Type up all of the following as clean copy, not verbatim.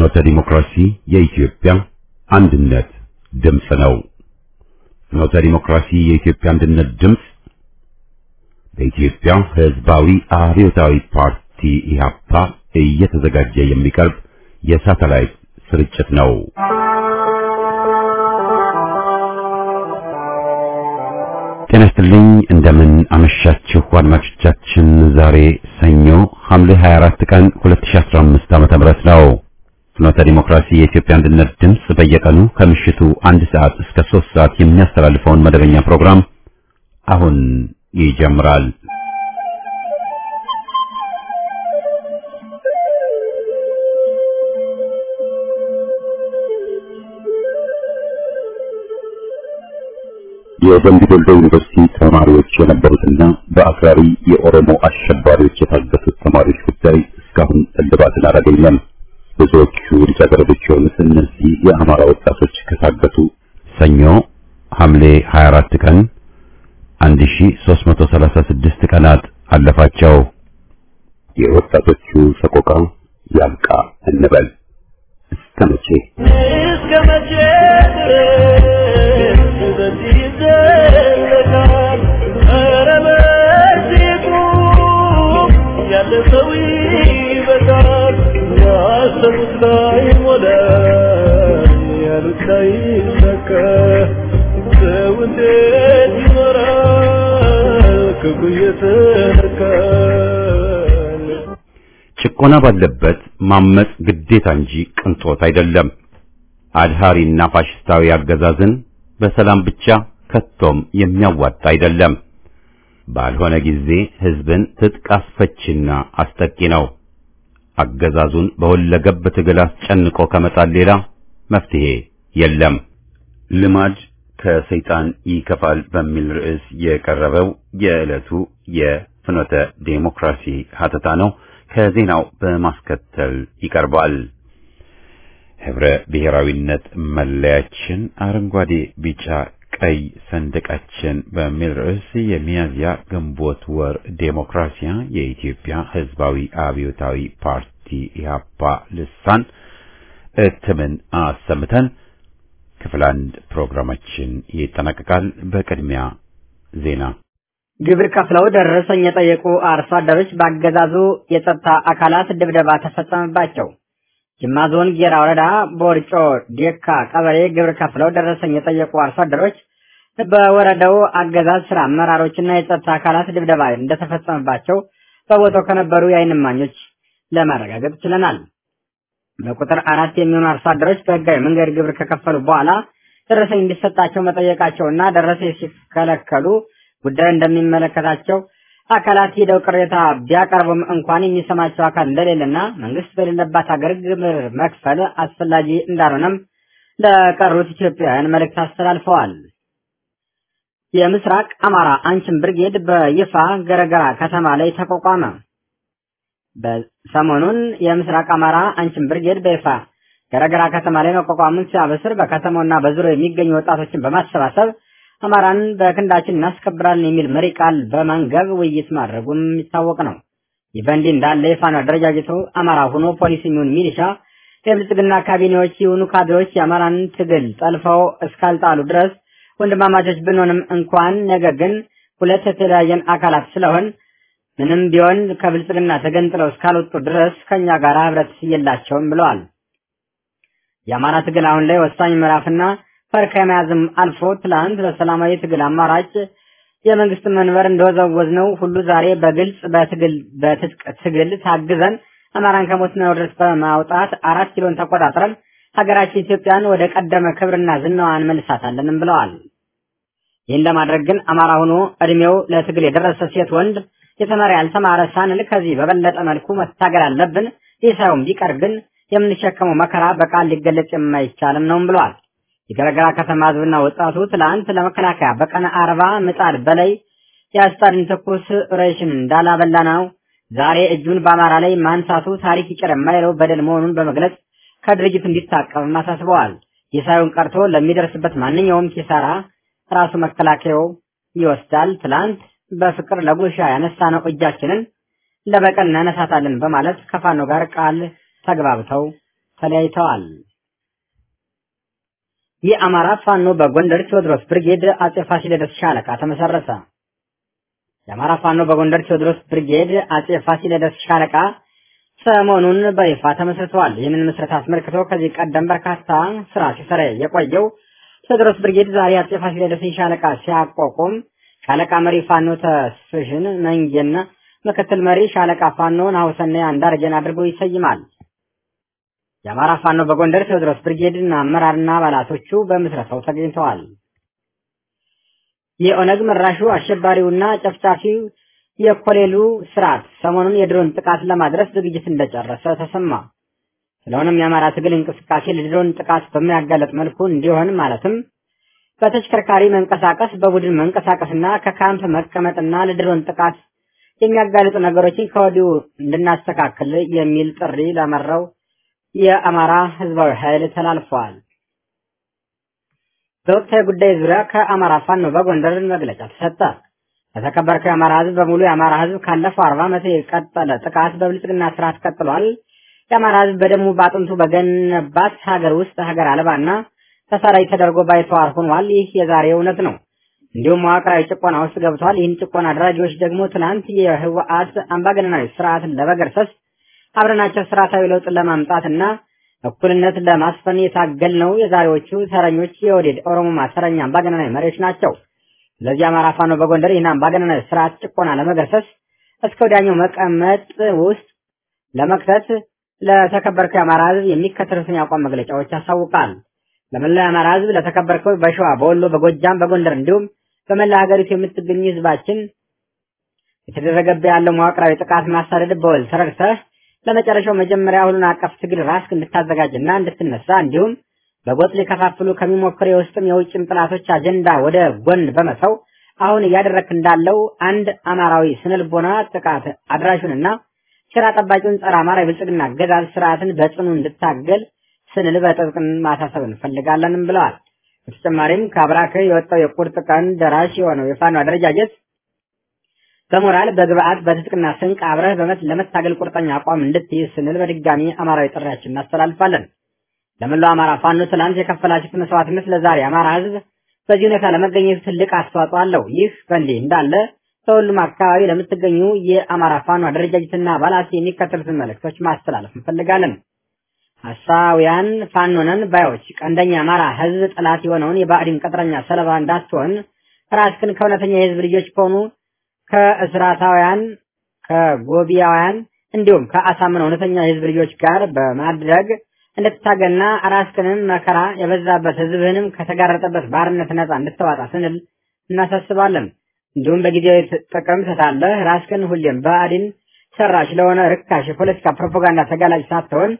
ፍኖተ ዲሞክራሲ የኢትዮጵያ አንድነት ድምጽ ነው። ፍኖተ ዲሞክራሲ የኢትዮጵያ አንድነት ድምጽ በኢትዮጵያ ሕዝባዊ አብዮታዊ ፓርቲ ኢህአፓ እየተዘጋጀ የሚቀርብ የሳተላይት ስርጭት ነው። ጤና ይስጥልኝ፣ እንደምን አመሻችሁ አድማጮቻችን። ዛሬ ሰኞ ሐምሌ 24 ቀን 2015 ዓ.ም ነው። ፍኖተ ዲሞክራሲ የኢትዮጵያ አንድነት ድምጽ በየቀኑ ከምሽቱ 1 ሰዓት እስከ 3 ሰዓት የሚያስተላልፈውን መደበኛ ፕሮግራም አሁን ይጀምራል። የደምቢ ዶሎ ዩኒቨርሲቲ ተማሪዎች የነበሩትና በአክራሪ የኦሮሞ አሸባሪዎች የታገቱት ተማሪዎች ጉዳይ እስካሁን እልባትን አላገኘም። ብዙዎቹ ልጃገረዶች የሆኑት እነዚህ የአማራ ወጣቶች ከታገቱ ሰኞ ሐምሌ 24 ቀን 1336 ቀናት አለፋቸው። የወጣቶቹ ሰቆቃ ያብቃ እንበል። እስከ መቼ በዚህ ዘለቃል? ኧረ በዚሁ ያለፈው ይበቃል። ያሰቡት ላይሞላ ያሉት ላይሳካ ሰው እንዴት ይኖራል ክፉ እየተነካ? ጭቆና ባለበት ማመጽ ግዴታ እንጂ ቅንጦት አይደለም። አድሃሪና ፋሽስታዊ አገዛዝን በሰላም ብቻ ከቶም የሚያዋጣ አይደለም። ባልሆነ ጊዜ ህዝብን ትጥቅ አስፈችና አስጠቂ ነው። አገዛዙን በሁለገብ ትግል አስጨንቆ ከመጣል ሌላ መፍትሄ የለም። ልማድ ከሰይጣን ይከፋል በሚል ርዕስ የቀረበው የዕለቱ የፍኖተ ዴሞክራሲ ሀተታ ነው። ከዜናው በማስከተል ይቀርባል። ህብረ ብሔራዊነት መለያችን አረንጓዴ፣ ቢጫ፣ ቀይ ሰንደቃችን በሚል ርዕስ የሚያዝያ ግንቦት ወር ዴሞክራሲያ የኢትዮጵያ ህዝባዊ አብዮታዊ ፓርቲ ኢህአፓ ልሳን እትምን አሰምተን ክፍል 1 ፕሮግራማችን ይጠናቀቃል። በቅድሚያ ዜና። ግብር ከፍለው ደረሰኝ የጠየቁ አርሶ አደሮች በአገዛዙ የጸጥታ አካላት ድብደባ ተፈጸመባቸው። ጅማ ዞን ጌራ ወረዳ ቦርጮ ዴካ ቀበሌ ግብር ከፍለው ደረሰኝ የጠየቁ አርሶ አደሮች በወረዳው አገዛዝ ስራ አመራሮችና የጸጥታ አካላት ድብደባ እንደተፈጸመባቸው በቦታው ከነበሩ የዓይን እማኞች ለማረጋገጥ ችለናል። በቁጥር 4 የሚሆኑ አርሶ አደሮች በህጋዊ መንገድ ግብር ከከፈሉ በኋላ ደረሰኝ እንዲሰጣቸው መጠየቃቸውና ደረሰኝ ሲከለከሉ ጉዳዩ እንደሚመለከታቸው አካላት ሄደው ቅሬታ ቢያቀርቡም እንኳን የሚሰማቸው አካል እንደሌለና መንግስት በሌለባት ሀገር ግብር መክፈል አስፈላጊ እንዳልሆነም ለቀሩት ኢትዮጵያውያን መልእክት አስተላልፈዋል። የምስራቅ አማራ አንቺም ብርጌድ በይፋ ገረገራ ከተማ ላይ ተቋቋመ። በሰሞኑን የምስራቅ አማራ አንቺም ብርጌድ በይፋ ገረገራ ከተማ ላይ መቋቋሙን ሲያበስር በከተማውና በዙሪያው የሚገኙ ወጣቶችን በማሰባሰብ አማራን በክንዳችን እናስከብራለን የሚል መሪ ቃል በማንገብ ውይይት ማድረጉም የሚታወቅ ነው። ይህ በእንዲህ እንዳለ የፋኖ አደረጃጀቱ አማራ ሆኖ ፖሊስ የሚሆን ሚሊሻ የብልጽግና ካቢኔዎች የሆኑ ካድሬዎች የአማራን ትግል ጠልፈው እስካልጣሉ ድረስ ወንድማማቾች ብንሆንም እንኳን ነገር ግን ሁለት የተለያየን አካላት ስለሆን ምንም ቢሆን ከብልጽግና ተገንጥለው እስካልወጡ ድረስ ከኛ ጋር ህብረት የላቸውም ብለዋል። የአማራ ትግል አሁን ላይ ወሳኝ ምዕራፍና ፈርከማዝም አልፎ ትላንት በሰላማዊ ትግል አማራጭ የመንግስት መንበር እንደወዘወዝነው ሁሉ ዛሬ በግልጽ በትጥቅ ትግል ታግዘን አማራን ከሞት ነው ድረስ በማውጣት 4 ኪሎን ተቆጣጥረን ሀገራችን ኢትዮጵያን ወደ ቀደመ ክብርና ዝናዋ እንመልሳታለንም ብለዋል። ይህን ለማድረግ ግን አማራ ሆኖ እድሜው ለትግል የደረሰ ሴት ወንድ የተማረ ያልተማረ ሳንል ከዚህ በበለጠ መልኩ መታገል አለብን። ይህ ሳይሆን ቢቀር ግን የምንሸከመው መከራ በቃል ሊገለጽ የማይቻልም ነው ብለዋል። የገረገራ ከተማ ህዝብና ወጣቱ ትላንት ለመከላከያ በቀን 40 ምጣድ በላይ ያስጣድን ተኩስ ሬሽን እንዳላበላ ነው ዛሬ እጁን በአማራ ላይ ማንሳቱ ታሪክ ይቅር የማይለው በደል መሆኑን በመግለጽ ከድርጅቱ እንዲታቀብ ማሳስበዋል። የሳይሆን ቀርቶ ለሚደርስበት ማንኛውም ኪሳራ ራሱ መከላከያው ይወስዳል። ትላንት በፍቅር ለጉሻ ያነሳነው እጃችንን ለበቀል እናነሳታለን በማለት ከፋኖ ጋር ቃል ተግባብተው ተለያይተዋል። የአማራ ፋኖ በጎንደር ቴዎድሮስ ብርጌድ አጼ ፋሲለደስ ሻለቃ ተመሰረተ። የአማራ ፋኖ በጎንደር ቴዎድሮስ ብርጌድ አጼ ፋሲለደስ ሻለቃ ሰሞኑን በይፋ ተመስርተዋል። ይህንን ምስረታ አስመልክቶ ከዚህ ቀደም በርካታ ስራ ሲሰራ የቆየው ቴዎድሮስ ብርጌድ ዛሬ አጼ ፋሲለደስን ሻለቃ ሲያቋቁም ሻለቃ መሪ ፋኖ ተስፍሽን መንጌና ምክትል መሪ ሻለቃ ፋኖ ናሁሰና አንዳርጌን አድርጎ ይሰይማል። የአማራ ፋኖ በጎንደር ቴዎድሮስ ብርጌድና አመራርና አባላቶቹ በምስረታው ተገኝተዋል። የኦነግ መራሹ አሸባሪውና ጨፍጫፊው የኮሌሉ ስርዓት ሰሞኑን የድሮን ጥቃት ለማድረስ ዝግጅት እንደጨረሰ ተሰማ። ስለሆነም የአማራ ትግል እንቅስቃሴ ለድሮን ጥቃት በሚያጋለጥ መልኩ እንዲሆን ማለትም በተሽከርካሪ መንቀሳቀስ፣ በቡድን መንቀሳቀስና ከካምፕ መቀመጥና ለድሮን ጥቃት የሚያጋልጡ ነገሮችን ከወዲሁ እንድናስተካክል የሚል ጥሪ ለመራው የአማራ ህዝባዊ ኃይል ተላልፈዋል። በወቅታዊ ጉዳይ ዙሪያ ከአማራ ፋኖ በጎንደር መግለጫ ተሰጠ። ለተከበርከው የአማራ ህዝብ በሙሉ የአማራ ህዝብ ካለፈው 40 ዓመት የቀጠለ ጥቃት በብልጽግና ስርዓት ቀጥሏል። የአማራ ህዝብ በደሙ ባጥንቱ በገነባት ሀገር ውስጥ ሀገር አልባና ተሳዳጅ ተደርጎ ባይተዋር ሆኗል። ይህ የዛሬ እውነት ነው። እንዲሁም መዋቅራዊ ጭቆና ውስጥ ገብቷል። ይህን ጭቆና አድራጊዎች ደግሞ ትናንት የህወሓት አምባገነናዊ ስርዓትን ለመገርሰስ አብረናቸው ስርዓታዊ ለውጥ ለማምጣትና እኩልነት ለማስፈን የታገል ነው። የዛሬዎቹ ተረኞች የወዴድ ኦሮሞማ ተረኛ አምባገነናዊ መሪዎች ናቸው። ስለዚህ አማራ ፋኖ በጎንደር ይህን አምባገነናዊ ስርዓት ጭቆና ለመገርሰስ እስከ ወዲያኛው መቀመጥ ውስጥ ለመክተት ለተከበርከው የአማራ ህዝብ የሚከተሉትን የአቋም መግለጫዎች ያሳውቃል። ለመላው የአማራ ህዝብ ለተከበርከው በሸዋ፣ በወሎ፣ በጎጃም፣ በጎንደር እንዲሁም በመላ ሀገሪቱ የምትገኙ ህዝባችን የተደረገብህ ያለው መዋቅራዊ ጥቃት ማሳደድ በወል ተረድተህ ለመጨረሻው መጀመሪያ ሁሉን አቀፍ ትግል ራስክ እንድታዘጋጅና እንድትነሳ እንዲሁም በጎጥ ሊከፋፍሉ ከሚሞክሩ የውስጥም የውጭም ጥላቶች አጀንዳ ወደ ጎን በመተው አሁን እያደረክ እንዳለው አንድ አማራዊ ስነልቦና ጥቃት አድራሹንና ሥራ ጠባቂውን ጸረ አማራ የብልጽግና አገዛዝ ስርዓትን በጽኑ እንድታገል ስንል በጥብቅ ማሳሰብ እንፈልጋለንም ብለዋል። በተጨማሪም ከአብራክ የወጣው የቁርጥ ቀን ደራሽ የሆነው የፋኖ አደረጃጀት በሞራል በግብአት በትጥቅና ስንቅ አብረህ ለመታገል ቁርጠኛ አቋም እንድትይዝ ስንል በድጋሚ አማራዊ ጥሪያችን እናስተላልፋለን። ለመላው አማራ ፋኖ ትናንት የከፈላችሁት መስዋዕትነት ለዛሬ አማራ ህዝብ በዚህ ሁኔታ ለመገኘት ትልቅ አስተዋጽኦ አለው። ይህ በእንዲህ እንዳለ በሁሉም አካባቢ ለምትገኙ የአማራ ፋኖ አደረጃጀትና አባላት የሚከተሉትን መልእክቶች ማስተላለፍ እንፈልጋለን። ሐሳውያን ፋኖነን ባዮች ቀንደኛ አማራ ህዝብ ጠላት የሆነውን የባዕድን ቅጥረኛ ሰለባ እንዳትሆን ራስክን ከእውነተኛ የህዝብ ልጆች ከሆኑ ከእስራታውያን ከጎቢያውያን እንዲሁም ከአሳምነው እውነተኛ የህዝብ ልጆች ጋር በማድረግ እንድትታገልና ራስክንም መከራ የበዛበት ህዝብህንም ከተጋረጠበት ባርነት ነፃ እንድትዋጣ ስንል እናሳስባለን። እንዲሁም በጊዜያዊ ጥቅም ተታለህ ራስክን ሁሌም ባዕድን ሰራሽ ለሆነ ርካሽ የፖለቲካ ፕሮፓጋንዳ ተጋላጭ ሳትሆን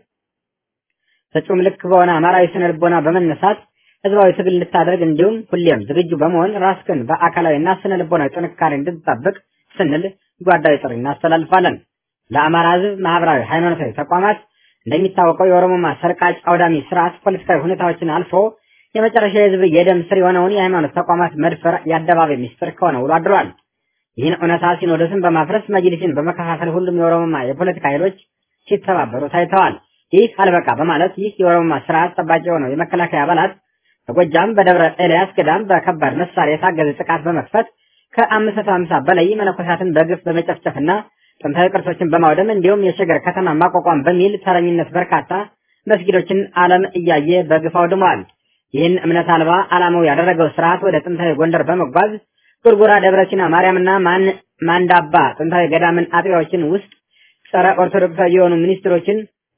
ፍጹም ልክ በሆነ አማራዊ ስነልቦና በመነሳት ህዝባዊ ትግል እንድታደርግ እንዲሁም ሁሌም ዝግጁ በመሆን ራስክን በአካላዊና ስነልቦናዊ ጥንካሬ እንድትጠብቅ ስንል ጓዳዊ ጥሪ እናስተላልፋለን። ለአማራ ህዝብ ማህበራዊ፣ ሃይማኖታዊ ተቋማት እንደሚታወቀው የኦሮሞማ ሰርቃጭ አውዳሚ ስርዓት ፖለቲካዊ ሁኔታዎችን አልፎ የመጨረሻ የህዝብ የደም ስር የሆነውን የሃይማኖት ተቋማት መድፈር የአደባባይ ሚስጥር ከሆነ ውሎ አድሯል። ይህን እውነታ ሲኖዶስን በማፍረስ መጅሊስን በመከፋፈል ሁሉም የኦሮሞማ የፖለቲካ ኃይሎች ሲተባበሩ ታይተዋል። ይህ አልበቃ በማለት ይህ የኦሮሞማ ስርዓት ጠባቂ የሆነው የመከላከያ አባላት በጎጃም በደብረ ኤልያስ ገዳም በከባድ መሳሪያ የታገዘ ጥቃት በመክፈት ከ550 በላይ መነኮሳትን በግፍ በመጨፍጨፍና ጥንታዊ ቅርሶችን በማውደም እንዲሁም የሸገር ከተማ ማቋቋም በሚል ተረኝነት በርካታ መስጊዶችን ዓለም እያየ በግፍ አውድመዋል። ይህን እምነት አልባ ዓላማው ያደረገው ስርዓት ወደ ጥንታዊ ጎንደር በመጓዝ ጉርጉራ፣ ደብረሲና ማርያምና ማንዳባ ጥንታዊ ገዳምን አጥቢያዎችን ውስጥ ጸረ ኦርቶዶክሳዊ የሆኑ ሚኒስትሮችን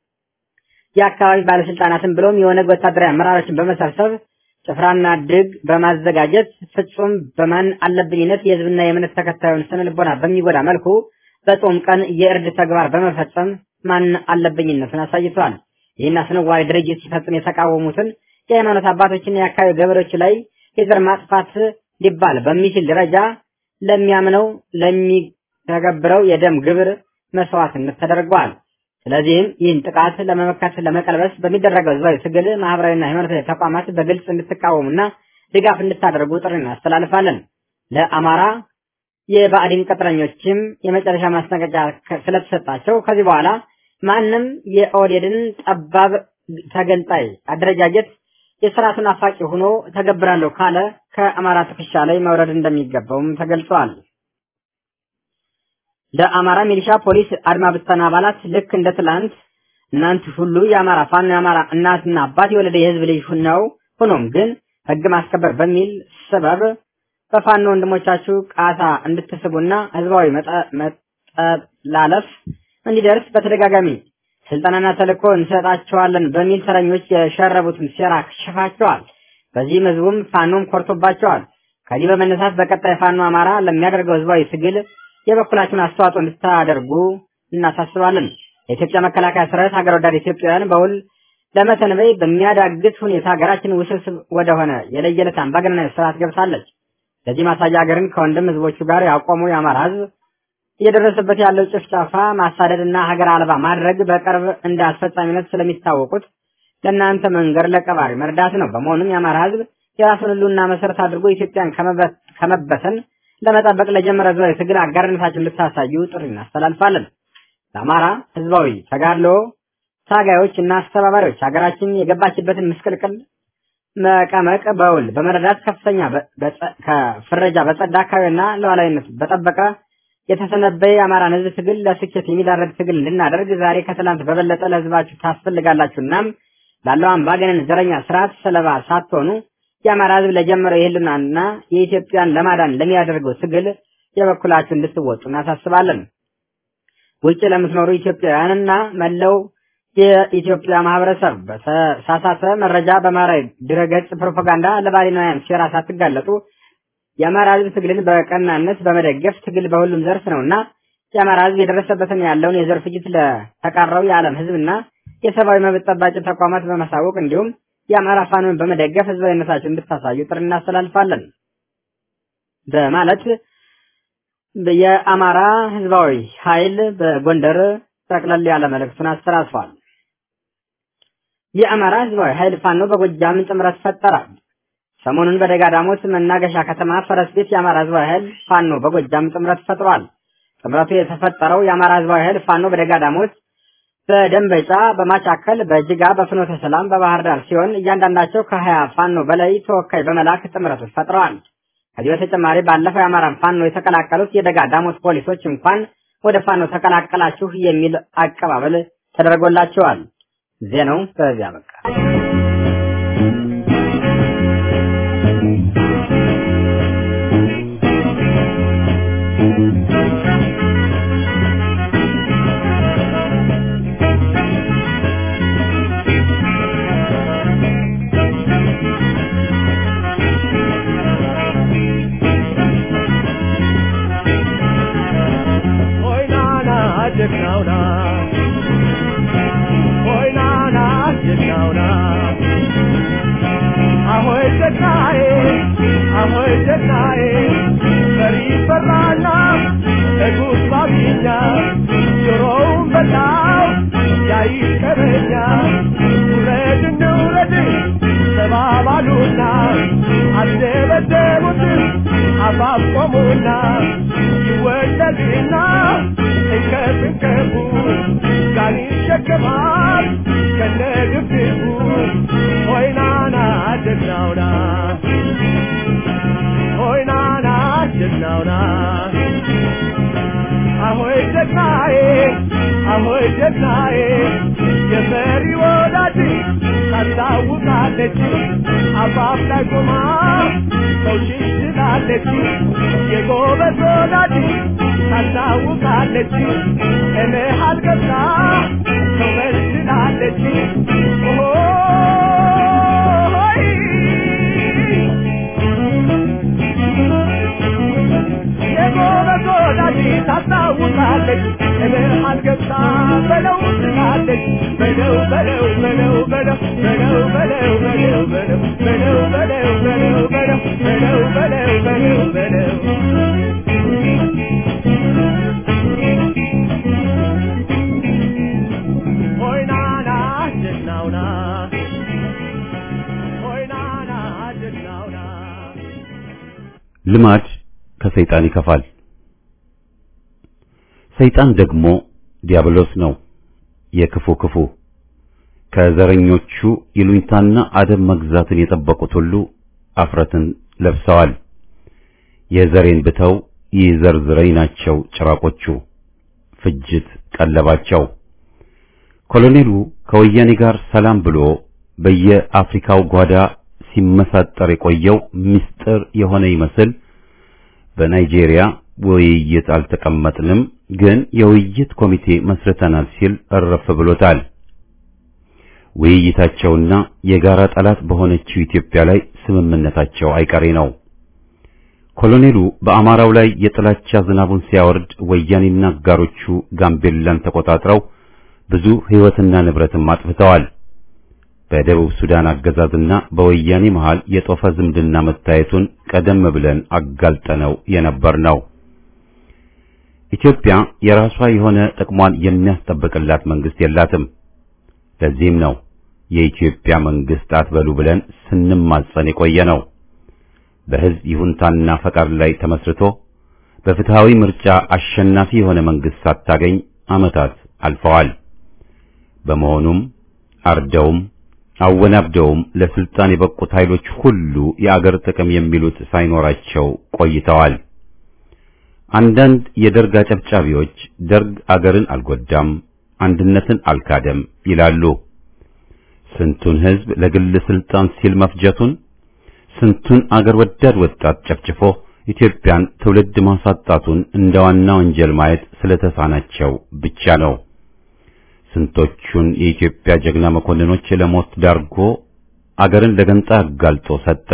የአካባቢ ባለስልጣናትን ብሎም የኦነግ ወታደራዊ አመራሮችን በመሰብሰብ ጭፍራና ድግ በማዘጋጀት ፍጹም በማን አለብኝነት የህዝብና የእምነት ተከታዩን ስነልቦና በሚጎዳ መልኩ በጾም ቀን የእርድ ተግባር በመፈጸም ማን አለብኝነትን አሳይቷል። ይህን አስነዋሪ ድርጊት ሲፈጽም የተቃወሙትን የሃይማኖት አባቶችና የአካባቢ ገበሬዎች ላይ የዘር ማጥፋት ሊባል በሚችል ደረጃ ለሚያምነው ለሚተገብረው የደም ግብር መስዋዕትነት ተደርጓል። ስለዚህም ይህን ጥቃት ለመመከት ለመቀልበስ በሚደረገው ህዝባዊ ትግል ማህበራዊና ሃይማኖታዊ ተቋማት በግልጽ እንድትቃወሙና ድጋፍ እንድታደርጉ ጥሪ እናስተላልፋለን። ለአማራ የባዕድን ቅጥረኞችም የመጨረሻ ማስጠንቀቂያ ስለተሰጣቸው ከዚህ በኋላ ማንም የኦዴድን ጠባብ ተገንጣይ አደረጃጀት የሥርዓቱን አፋቂ ሆኖ ተገብራለሁ ካለ ከአማራ ትከሻ ላይ መውረድ እንደሚገባውም ተገልጿል። ለአማራ ሚሊሻ ፖሊስ አድማ ብተና አባላት ልክ እንደ ትላንት እናንተ ሁሉ የአማራ ፋኖ የአማራ እናትና አባት የወለደ የህዝብ ልጅ ነው። ሆኖም ግን ህግ ማስከበር በሚል ሰበብ በፋኖ ወንድሞቻችሁ ቃታ እንድትስቡና ህዝባዊ መጠላለፍ እንዲደርስ በተደጋጋሚ ስልጣንና ተልዕኮ እንሰጣቸዋለን በሚል ተረኞች የሸረቡትን ሴራ ከሽፋቸዋል። በዚህም ህዝቡም ፋኖም ኮርቶባቸዋል። ከዚህ በመነሳት በቀጣይ ፋኖ አማራ ለሚያደርገው ህዝባዊ ትግል የበኩላችሁን አስተዋጽኦ እንድታደርጉ እናሳስባለን። የኢትዮጵያ መከላከያ ሰራዊት ሀገር ወዳድ ኢትዮጵያውያን በውል ለመተንበይ በሚያዳግት ሁኔታ ሀገራችን ውስብስብ ወደሆነ የለየለት አምባገነናዊ ስርዓት ገብታለች። ለዚህ ማሳያ ሀገርን ከወንድም ህዝቦቹ ጋር ያቆመው የአማራ ህዝብ እየደረሰበት ያለው ጭፍጨፋ፣ ማሳደድና ሀገር አልባ ማድረግ በቅርብ እንደ አስፈጻሚነት ስለሚታወቁት ለእናንተ መንገር ለቀባሪ መርዳት ነው። በመሆኑም የአማራ ህዝብ የራሱን ህልውና መሰረት አድርጎ ኢትዮጵያን ከመበተን ለመጠበቅ ለጀመረ ህዝባዊ ትግል አጋርነታችሁን ልታሳዩ ጥሪ እናስተላልፋለን። ለአማራ ህዝባዊ ተጋድሎ ታጋዮች እና አስተባባሪዎች ሀገራችን የገባችበትን ምስቅልቅል መቀመቅ በውል በመረዳት ከፍተኛ ከፍረጃ በጸዳ አካባቢና ሉዓላዊነት በጠበቀ የተሰነበየ የአማራን ህዝብ ትግል ለስኬት የሚዳረግ ትግል እንድናደርግ ዛሬ ከትላንት በበለጠ ለህዝባችሁ ታስፈልጋላችሁና ላለው አምባገነን ዘረኛ ስርዓት ሰለባ ሳትሆኑ የአማራ ህዝብ ለጀመረው የህልውናና የኢትዮጵያን ለማዳን ለሚያደርገው ትግል የበኩላችሁን እንድትወጡ እናሳስባለን። ውጭ ለምትኖሩ ኢትዮጵያውያንና መላው የኢትዮጵያ ማህበረሰብ በተሳሳተ መረጃ በማህበራዊ ድረገጽ ፕሮፓጋንዳ ለባዕዳን ሴራ ሳትጋለጡ የአማራ ህዝብ ትግልን በቀናነት በመደገፍ ትግል በሁሉም ዘርፍ ነውና የአማራ ህዝብ የደረሰበትን ያለውን የዘር ፍጅት ለተቃረው የዓለም ህዝብና የሰብአዊ መብት ጠባቂ ተቋማት በማሳወቅ እንዲሁም የአማራ ፋኖን በመደገፍ ህዝባዊነታችሁን እንድታሳዩ ጥሪ እናስተላልፋለን በማለት የአማራ ህዝባዊ ኃይል በጎንደር ጠቅለል ያለ መልእክቱን አስተላልፏል። የአማራ ህዝባዊ ኃይል ፋኖ በጎጃም ጥምረት ፈጠረ። ሰሞኑን በደጋዳሞት መናገሻ ከተማ ፈረስ ቤት የአማራ ህዝባዊ ኃይል ፋኖ በጎጃም ጥምረት ፈጥሯል። ጥምረቱ የተፈጠረው የአማራ ህዝባዊ ኃይል ፋኖ በደጋዳሞት፣ በደንበጫ፣ በማቻከል፣ በጅጋ፣ በፍኖተ ሰላም፣ በባህር ዳር ሲሆን እያንዳንዳቸው ከ20 ፋኖ በላይ ተወካይ በመላክ ጥምረቱን ፈጥረዋል። ከዚህ በተጨማሪ ባለፈው የአማራን ፋኖ የተቀላቀሉት የደጋዳሞት ፖሊሶች እንኳን ወደ ፋኖ ተቀላቀላችሁ የሚል አቀባበል ተደርጎላቸዋል። ዜናው በዚያ በቃ። ልማድ ከሰይጣን ይከፋል። ሰይጣን ደግሞ ዲያብሎስ ነው። የክፉ ክፉ ከዘረኞቹ ይሉኝታና አደብ መግዛትን የጠበቁት ሁሉ አፍረትን ለብሰዋል። የዘሬን ብተው ይዘርዝረኝ ናቸው ጭራቆቹ፣ ፍጅት ቀለባቸው። ኮሎኔሉ ከወያኔ ጋር ሰላም ብሎ በየአፍሪካው ጓዳ ሲመሳጠር የቆየው ምስጢር የሆነ ይመስል በናይጄሪያ ውይይት አልተቀመጥንም፣ ግን የውይይት ኮሚቴ መስርተናል ሲል እረፍ ብሎታል። ውይይታቸውና የጋራ ጠላት በሆነችው ኢትዮጵያ ላይ ስምምነታቸው አይቀሬ ነው። ኮሎኔሉ በአማራው ላይ የጥላቻ ዝናቡን ሲያወርድ ወያኔና አጋሮቹ ጋምቤላን ተቆጣጥረው ብዙ ሕይወትና ንብረትም አጥፍተዋል። በደቡብ ሱዳን አገዛዝና በወያኔ መሃል የጦፈ ዝምድና መታየቱን ቀደም ብለን አጋልጠነው የነበር ነው። ኢትዮጵያ የራሷ የሆነ ጥቅሟን የሚያስጠብቅላት መንግስት የላትም። ለዚህም ነው የኢትዮጵያ መንግስት አትበሉ ብለን ስንማጸን የቆየ ነው። በሕዝብ ይሁንታና ፈቃድ ላይ ተመስርቶ በፍትሃዊ ምርጫ አሸናፊ የሆነ መንግስት ሳታገኝ ዓመታት አልፈዋል። በመሆኑም አርደውም አወናብደውም ለስልጣን የበቁት ኃይሎች ሁሉ የአገር ጥቅም የሚሉት ሳይኖራቸው ቆይተዋል። አንዳንድ የደርግ አጨብጫቢዎች ደርግ አገርን አልጎዳም፣ አንድነትን አልካደም ይላሉ። ስንቱን ሕዝብ ለግል ስልጣን ሲል መፍጀቱን፣ ስንቱን አገር ወዳድ ወጣት ጨፍጭፎ ኢትዮጵያን ትውልድ ማሳጣቱን እንደ ዋና ወንጀል ማየት ስለተሳናቸው ብቻ ነው። ስንቶቹን የኢትዮጵያ ጀግና መኮንኖች ለሞት ዳርጎ አገርን ለገንጣ አጋልጦ ሰጠ።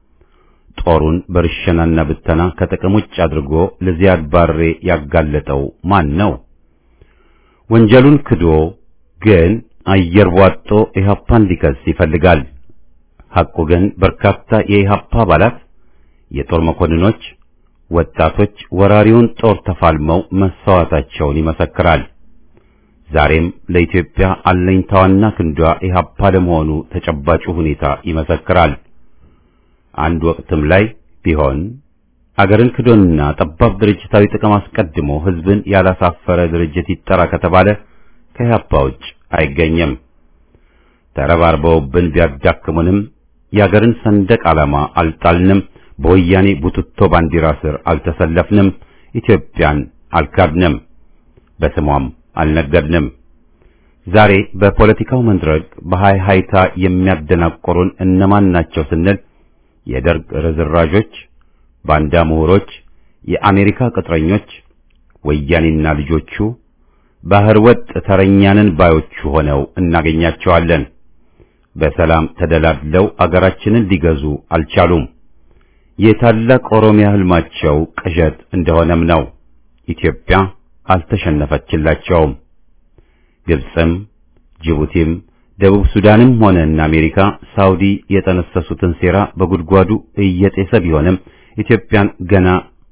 ጦሩን በርሸናና ብተና ከጥቅም ውጭ አድርጎ ለዚያድ ባሬ ያጋለጠው ማን ነው? ወንጀሉን ክዶ ግን አየር ቧጦ ኢህአፓን ሊከስ ይፈልጋል። ሐቁ ግን በርካታ የኢህአፓ አባላት፣ የጦር መኮንኖች፣ ወጣቶች ወራሪውን ጦር ተፋልመው መሰዋታቸውን ይመሰክራል። ዛሬም ለኢትዮጵያ አለኝታዋና ክንዷ ኢህአፓ ለመሆኑ ተጨባጭ ሁኔታ ይመሰክራል። አንድ ወቅትም ላይ ቢሆን አገርን ክዶና ጠባብ ድርጅታዊ ጥቅም አስቀድሞ ህዝብን ያላሳፈረ ድርጅት ይጠራ ከተባለ ከኢህአፓ ውጭ አይገኝም። ተረባርበውብን ቢያዳክሙንም የአገርን ሰንደቅ ዓላማ አልጣልንም፣ በወያኔ ቡትቶ ባንዲራ ስር አልተሰለፍንም፣ ኢትዮጵያን አልካድንም፣ በስሟም አልነገድንም። ዛሬ በፖለቲካው መድረክ በሃይሃይታ የሚያደናቆሩን እነማን ናቸው ስንል የደርግ ርዝራዦች፣ ባንዳ ምሁሮች፣ የአሜሪካ ቅጥረኞች፣ ወያኔና ልጆቹ፣ ባህር ወጥ ተረኛንን ባዮቹ ሆነው እናገኛቸዋለን። በሰላም ተደላድለው አገራችንን ሊገዙ አልቻሉም። የታላቅ ኦሮሚያ ህልማቸው ቅዠት እንደሆነም ነው። ኢትዮጵያ አልተሸነፈችላቸውም። ግብጽም፣ ጅቡቲም፣ ደቡብ ሱዳንም ሆነ እና አሜሪካ፣ ሳውዲ የጠነሰሱትን ሴራ በጉድጓዱ እየጤሰ ቢሆንም ኢትዮጵያን ገና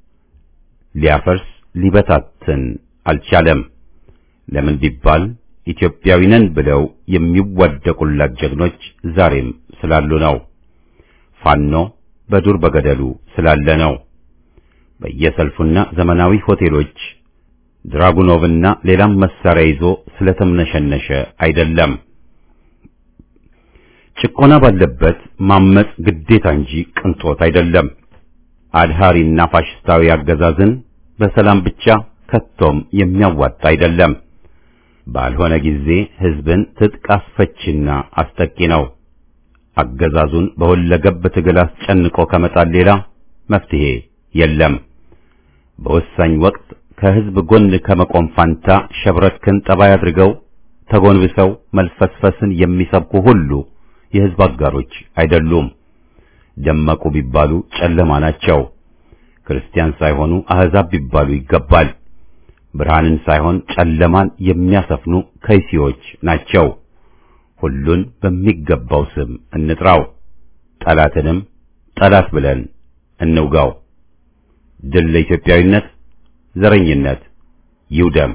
ሊያፈርስ ሊበታትን አልቻለም። ለምን ቢባል ኢትዮጵያዊ ነን ብለው የሚዋደቁላት ጀግኖች ዛሬም ስላሉ ነው። ፋኖ በዱር በገደሉ ስላለ ነው። በየሰልፉና ዘመናዊ ሆቴሎች ድራጉኖቭና ሌላም መሳሪያ ይዞ ስለተምነሸነሸ አይደለም። ጭቆና ባለበት ማመጽ ግዴታ እንጂ ቅንጦት አይደለም። አድሃሪና ፋሽስታዊ አገዛዝን በሰላም ብቻ ከቶም የሚያዋጣ አይደለም። ባልሆነ ጊዜ ህዝብን ትጥቅ አስፈችና አስጠቂ ነው። አገዛዙን በሁለገብ ትግል አስጨንቆ ከመጣል ሌላ መፍትሄ የለም። በወሳኝ ወቅት ከህዝብ ጎን ከመቆም ፋንታ ሸብረክን ጠባይ አድርገው ተጎንብሰው መልፈስፈስን የሚሰብኩ ሁሉ የህዝብ አጋሮች አይደሉም። ደመቁ ቢባሉ ጨለማ ናቸው። ክርስቲያን ሳይሆኑ አህዛብ ቢባሉ ይገባል። ብርሃንን ሳይሆን ጨለማን የሚያሰፍኑ ከይሲዎች ናቸው። ሁሉን በሚገባው ስም እንጥራው። ጠላትንም ጠላት ብለን እንውጋው። ድል ለኢትዮጵያዊነት፣ ዘረኝነት ይውደም።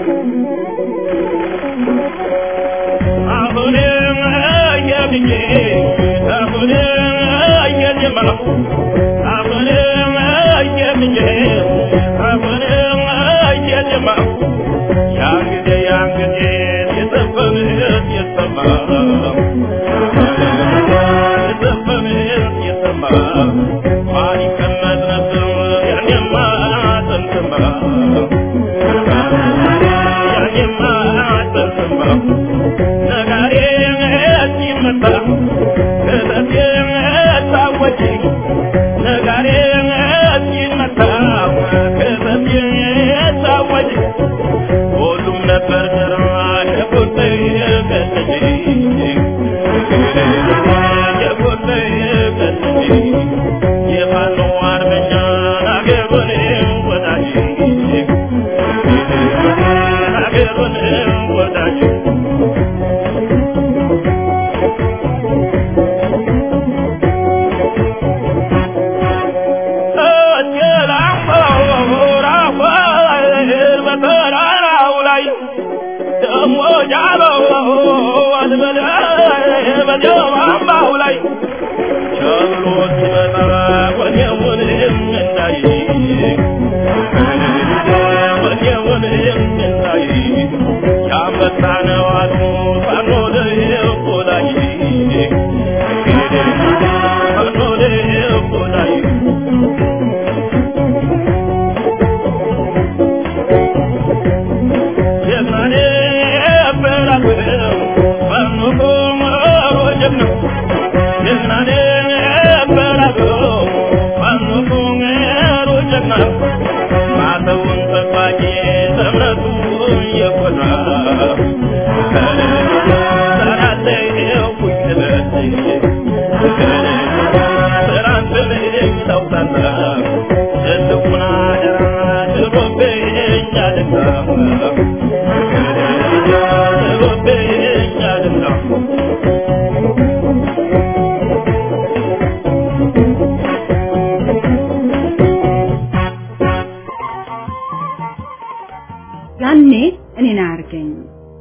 ያኔ እኔን አያርገኝ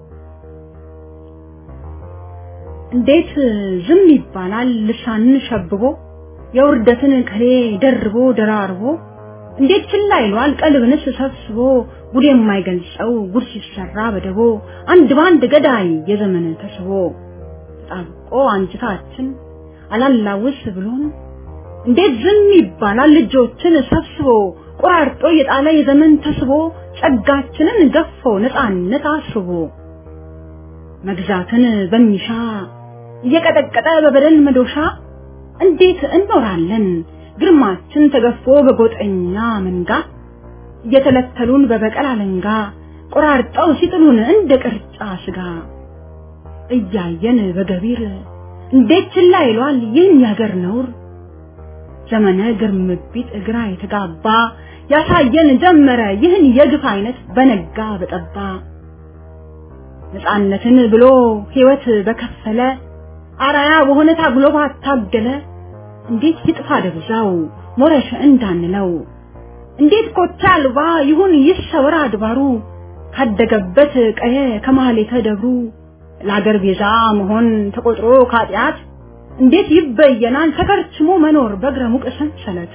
እንዴት ዝም ይባላል ልሳንን ሸብቦ የውርደትን ከሌ ደርቦ ደራርቦ እንዴት ችላ ይሏል ቀልብንስ ሰብስቦ ጉድ የማይገልጸው ጉድ ሲሰራ በደቦ አንድ ባንድ ገዳይ የዘመን ተስቦ ተጣብቆ አንጅታችን አላላውስ ብሎን እንዴት ዝም ይባላል ልጆችን ሰብስቦ ቆራርጦ የጣለ የዘመን ተስቦ ጸጋችንን ገፎ ነፃነት አስቦ መግዛትን በሚሻ እየቀጠቀጠ በበደል መዶሻ እንዴት እንኖራለን ግርማችን ተገፎ በጎጠኛ መንጋ እየተለተሉን በበቀል አለንጋ ቆራርጠው ሲጥሉን እንደ ቅርጫ ስጋ እያየን በገቢር እንዴት ችላ ይሏል ይህን ያገር ነውር ዘመነ ግርምቢት እግራ የተጋባ ያሳየን ጀመረ ይህን የግፍ አይነት በነጋ በጠባ ነፃነትን ብሎ ህይወት በከፈለ አራያ በሆነ ታግሎ ባታገለ እንዴት ይጥፋ ደብዛው ሞረሽ እንዳንለው እንዴት ኮታ አልባ ይሁን ይሰወር አድባሩ ካደገበት ቀየ ከመሐሌተ ደብሩ ለአገር ቤዛ መሆን ተቆጥሮ ካጢያት እንዴት ይበየናል ተከርችሞ መኖር በእግረ ሙቅ ሰንሰለት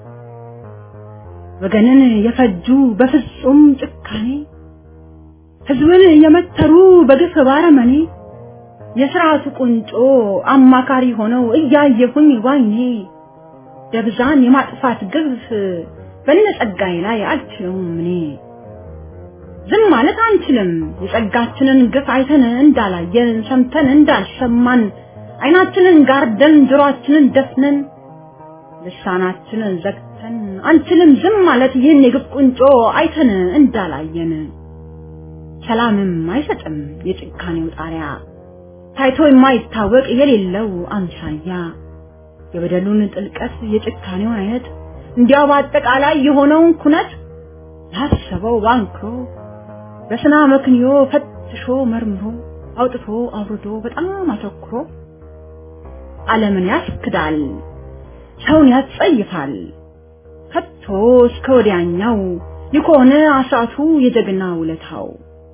ወገንን የፈጁ በፍጹም ጭካኔ ህዝብን የመተሩ በግፍ ባረመኔ የሥርዓቱ ቁንጮ አማካሪ ሆነው እያየሁኝ ዋይኔ ደብዛን የማጥፋት ግፍ በነጸጋዬ ላይ አልችለውም እኔ ዝም ማለት አንችልም የጸጋችንን ግፍ አይተን እንዳላየን ሰምተን እንዳልሰማን አይናችንን ጋርደን ጆሮአችንን ደፍነን ልሳናችንን ዘግተን አንችልም ዝም ማለት ይህን የግፍ ቁንጮ አይተን እንዳላየን ሰላምም አይሰጥም የጭካኔው ጣሪያ ታይቶ የማይታወቅ የሌለው አምሳያ የበደሉን ጥልቀት የጭካኔውን አይነት እንዲያው በአጠቃላይ የሆነውን ኩነት ያሰበው ባንክሮ በስና መክንዮ ፈትሾ መርምሮ አውጥቶ አውርዶ በጣም አተኩሮ ዓለምን ያስክዳል ሰውን ያጸይፋል ከቶ እስከ ወዲያኛው ይኮነ አሳቱ የጀግና ውለታው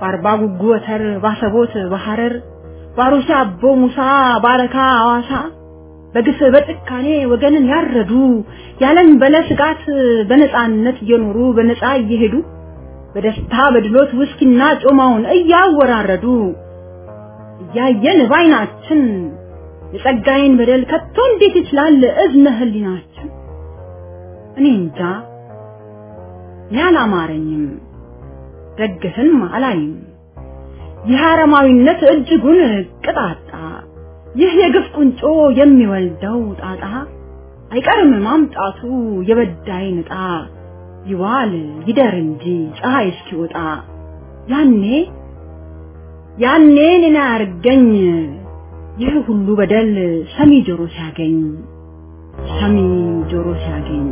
በአርባ ጉጉ ወተር ባሰቦት በሐረር ባሩሲ አቦ ሙሳ ባረካ አዋሳ በግፍ በጭካኔ ወገንን ያረዱ ያለን በለስጋት በነጻነት እየኖሩ በነጻ እየሄዱ በደስታ በድሎት ውስኪና ጮማውን እያወራረዱ ያየን ባይናችን የጸጋዬን በደል ከቶ እንዴት ይችላል እዝነ ህሊናችን? እኔ እንጃ ያላማረኝም ደግፍን አላይም። የሐረማዊነት እጅጉን ቅጣጣ ይህ የግፍ ቁንጮ የሚወልደው ጣጣ አይቀርም ማምጣቱ የበዳይ ንጣ ይዋል ይደር እንጂ ፀሐይ እስኪወጣ ያኔ እኔን አያርገኝ ይህ ሁሉ በደል ሰሚ ጆሮ ሲያገኝ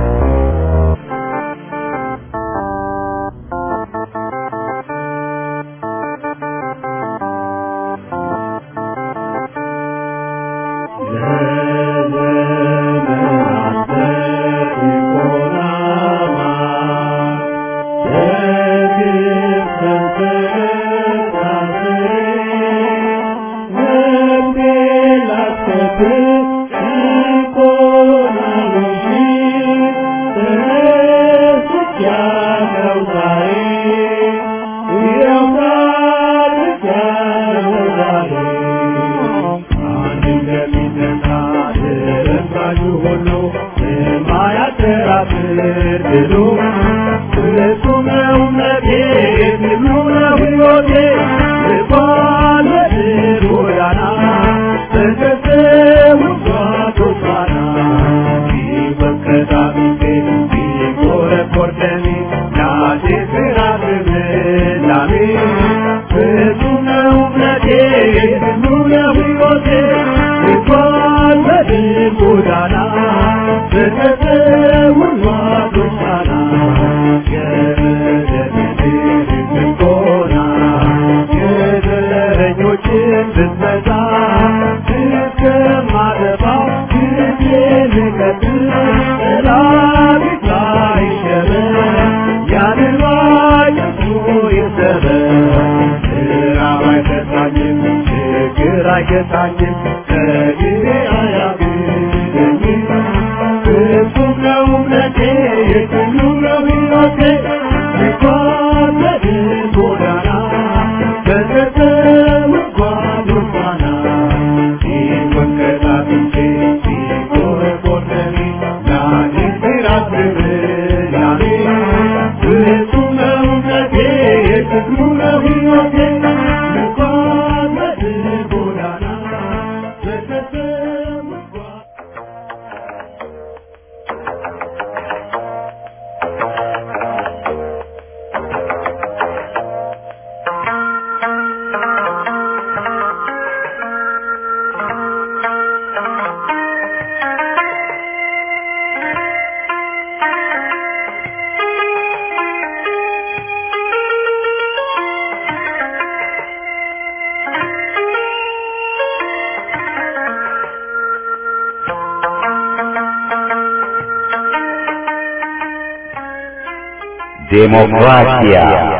ዴሞክራሲያ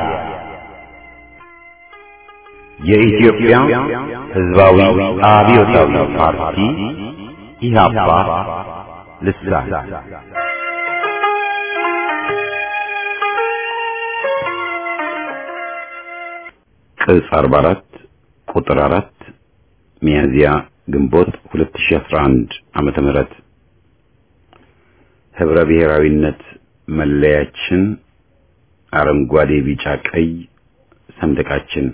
የኢትዮጵያ ሕዝባዊ አብዮታዊ ፓርቲ ኢህአፓ ልሳን ቅጽ 44 ቁጥር 4 ሚያዝያ ግንቦት 2011 ዓመተ ምህረት ህብረ ብሔራዊነት መለያችን አረንጓዴ ቢጫ ቀይ ሰንደቃችን።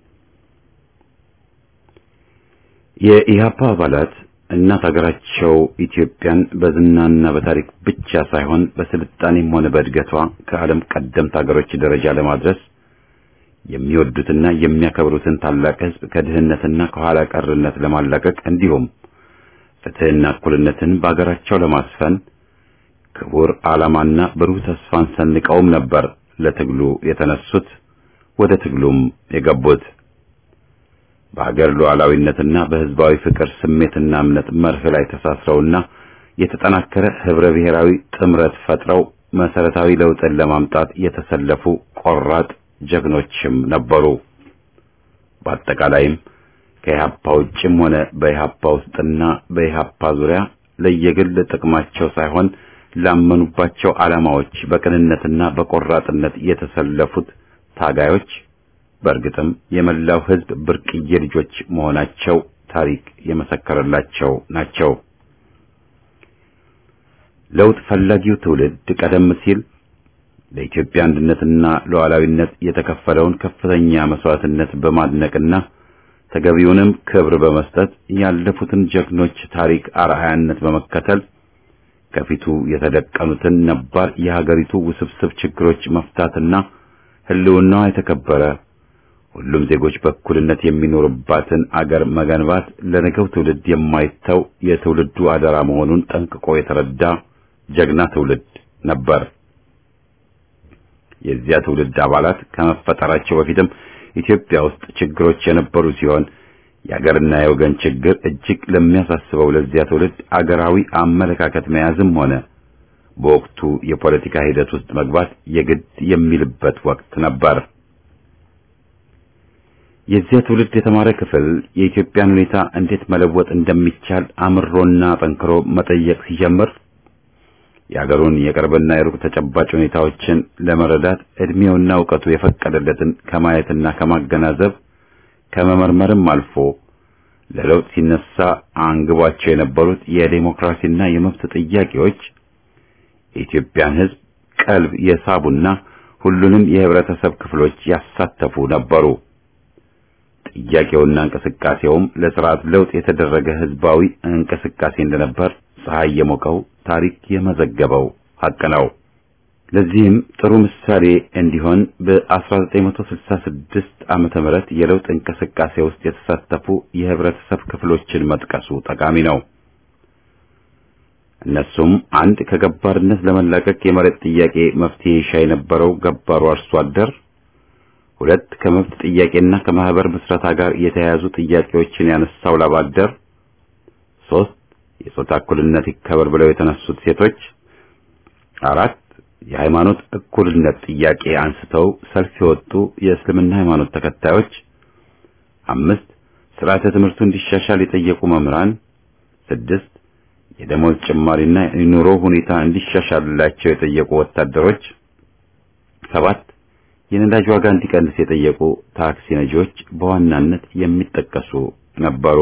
የኢህአፓ አባላት እናት ሀገራቸው ኢትዮጵያን በዝናና በታሪክ ብቻ ሳይሆን በስልጣኔም ሆነ በእድገቷ ከዓለም ቀደምት ሀገሮች ደረጃ ለማድረስ የሚወዱትና የሚያከብሩትን ታላቅ ሕዝብ ከድህነትና ከኋላ ቀርነት ለማላቀቅ እንዲሁም ፍትህና እኩልነትን በአገራቸው ለማስፈን ክቡር ዓላማና ብሩህ ተስፋን ሰንቀውም ነበር ለትግሉ የተነሱት፣ ወደ ትግሉም የገቡት። በአገር ሉዓላዊነትና በህዝባዊ ፍቅር ስሜትና እምነት መርህ ላይ ተሳስረውና የተጠናከረ ህብረ ብሔራዊ ጥምረት ፈጥረው መሰረታዊ ለውጥን ለማምጣት የተሰለፉ ቆራጥ ጀግኖችም ነበሩ። በአጠቃላይም ከኢህአፓ ውጭም ሆነ በኢህአፓ ውስጥና በኢህአፓ ዙሪያ ለየግል ጥቅማቸው ሳይሆን ላመኑባቸው ዓላማዎች በቅንነትና በቆራጥነት የተሰለፉት ታጋዮች በእርግጥም የመላው ሕዝብ ብርቅዬ ልጆች መሆናቸው ታሪክ የመሰከረላቸው ናቸው። ለውጥ ፈላጊው ትውልድ ቀደም ሲል ለኢትዮጵያ አንድነትና ሉዓላዊነት የተከፈለውን ከፍተኛ መስዋዕትነት በማድነቅና ተገቢውንም ክብር በመስጠት ያለፉትን ጀግኖች ታሪክ አርአያነት በመከተል ከፊቱ የተደቀኑትን ነባር የሀገሪቱ ውስብስብ ችግሮች መፍታትና ህልውናዋ የተከበረ ሁሉም ዜጎች በእኩልነት የሚኖሩባትን አገር መገንባት ለነገው ትውልድ የማይተው የትውልዱ አደራ መሆኑን ጠንቅቆ የተረዳ ጀግና ትውልድ ነበር። የዚያ ትውልድ አባላት ከመፈጠራቸው በፊትም ኢትዮጵያ ውስጥ ችግሮች የነበሩ ሲሆን የአገርና የወገን ችግር እጅግ ለሚያሳስበው ለዚያ ትውልድ አገራዊ አመለካከት መያዝም ሆነ በወቅቱ የፖለቲካ ሂደት ውስጥ መግባት የግድ የሚልበት ወቅት ነበር። የዚያ ትውልድ የተማረ ክፍል የኢትዮጵያን ሁኔታ እንዴት መለወጥ እንደሚቻል አምሮና ጠንክሮ መጠየቅ ሲጀምር የአገሩን የቅርብና የሩቅ ተጨባጭ ሁኔታዎችን ለመረዳት እድሜውና ዕውቀቱ የፈቀደለትን ከማየትና ከማገናዘብ ከመመርመርም አልፎ ለለውጥ ሲነሳ አንግቧቸው የነበሩት የዲሞክራሲና የመብት ጥያቄዎች የኢትዮጵያን ሕዝብ ቀልብ የሳቡና ሁሉንም የህብረተሰብ ክፍሎች ያሳተፉ ነበሩ። ጥያቄውና እንቅስቃሴውም ለሥርዓት ለውጥ የተደረገ ህዝባዊ እንቅስቃሴ እንደነበር ፀሐይ የሞቀው ታሪክ የመዘገበው ሐቅ ነው። ለዚህም ጥሩ ምሳሌ እንዲሆን በ1966 ዓመተ ምህረት የለውጥ እንቅስቃሴ ውስጥ የተሳተፉ የህብረተሰብ ክፍሎችን መጥቀሱ ጠቃሚ ነው። እነሱም አንድ ከገባርነት ለመላቀቅ የመሬት ጥያቄ መፍትሄ ይሻ የነበረው ገባሩ አርሶ አደር፣ ሁለት ከመብት ጥያቄና ከማህበር ምስረታ ጋር የተያያዙ ጥያቄዎችን ያነሳው ላብ አደር፣ ሶስት የጾታ እኩልነት ይከበር ብለው የተነሱት ሴቶች፣ አራት የሃይማኖት እኩልነት ጥያቄ አንስተው ሰልፍ የወጡ የእስልምና ሃይማኖት ተከታዮች፣ አምስት ስርዓተ ትምህርቱ እንዲሻሻል የጠየቁ መምህራን፣ ስድስት የደሞዝ ጭማሪና የኑሮ ሁኔታ እንዲሻሻልላቸው የጠየቁ ወታደሮች፣ ሰባት የነዳጅ ዋጋ እንዲቀንስ የጠየቁ ታክሲ ነጂዎች በዋናነት የሚጠቀሱ ነበሩ።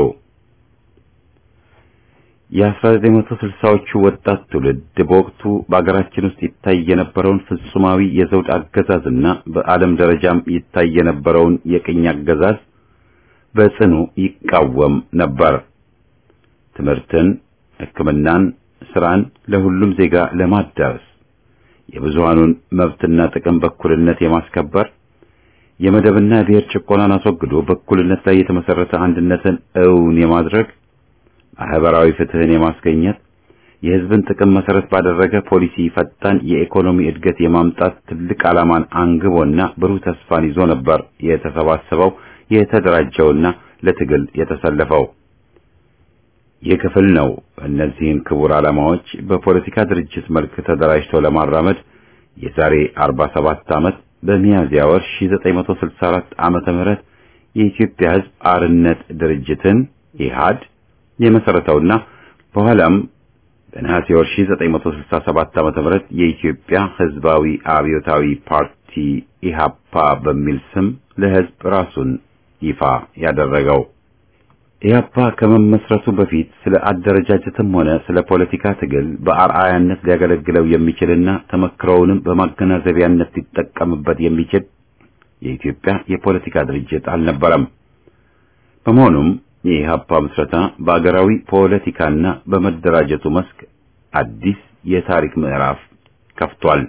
የ1960ዎቹ ወጣት ትውልድ በወቅቱ በአገራችን ውስጥ ይታይ የነበረውን ፍጹማዊ የዘውድ አገዛዝና በዓለም ደረጃም ይታይ የነበረውን የቅኝ አገዛዝ በጽኑ ይቃወም ነበር። ትምህርትን፣ ሕክምናን፣ ስራን ለሁሉም ዜጋ ለማዳረስ የብዙሃኑን መብትና ጥቅም በእኩልነት የማስከበር የመደብና የብሔር ጭቆናን አስወግዶ በእኩልነት ላይ የተመሰረተ አንድነትን እውን የማድረግ ማህበራዊ ፍትህን የማስገኘት የህዝብን ጥቅም መሰረት ባደረገ ፖሊሲ ፈጣን የኢኮኖሚ እድገት የማምጣት ትልቅ ዓላማን አንግቦና ብሩህ ተስፋን ይዞ ነበር የተሰባሰበው የተደራጀውና ለትግል የተሰለፈው። ይህ ክፍል ነው እነዚህን ክቡር ዓላማዎች በፖለቲካ ድርጅት መልክ ተደራጅቶ ለማራመድ የዛሬ 47 ዓመት በሚያዝያ ወር 1964 ዓመተ ምህረት የኢትዮጵያ ህዝብ አርነት ድርጅትን ኢህአድ የመሰረተውና በኋላም በነሐሴ ወር 1967 ዓመተ ምህረት የኢትዮጵያ ህዝባዊ አብዮታዊ ፓርቲ ኢህአፓ በሚል ስም ለህዝብ ራሱን ይፋ ያደረገው። ኢህአፓ ከመመስረቱ በፊት ስለ አደረጃጀትም ሆነ ስለ ፖለቲካ ትግል በአርአያነት ሊያገለግለው የሚችልና ተመክሮውንም በማገናዘቢያነት ሊጠቀምበት የሚችል የኢትዮጵያ የፖለቲካ ድርጅት አልነበረም። በመሆኑም የኢህአፓ ምስረታ በአገራዊ ፖለቲካና በመደራጀቱ መስክ አዲስ የታሪክ ምዕራፍ ከፍቷል።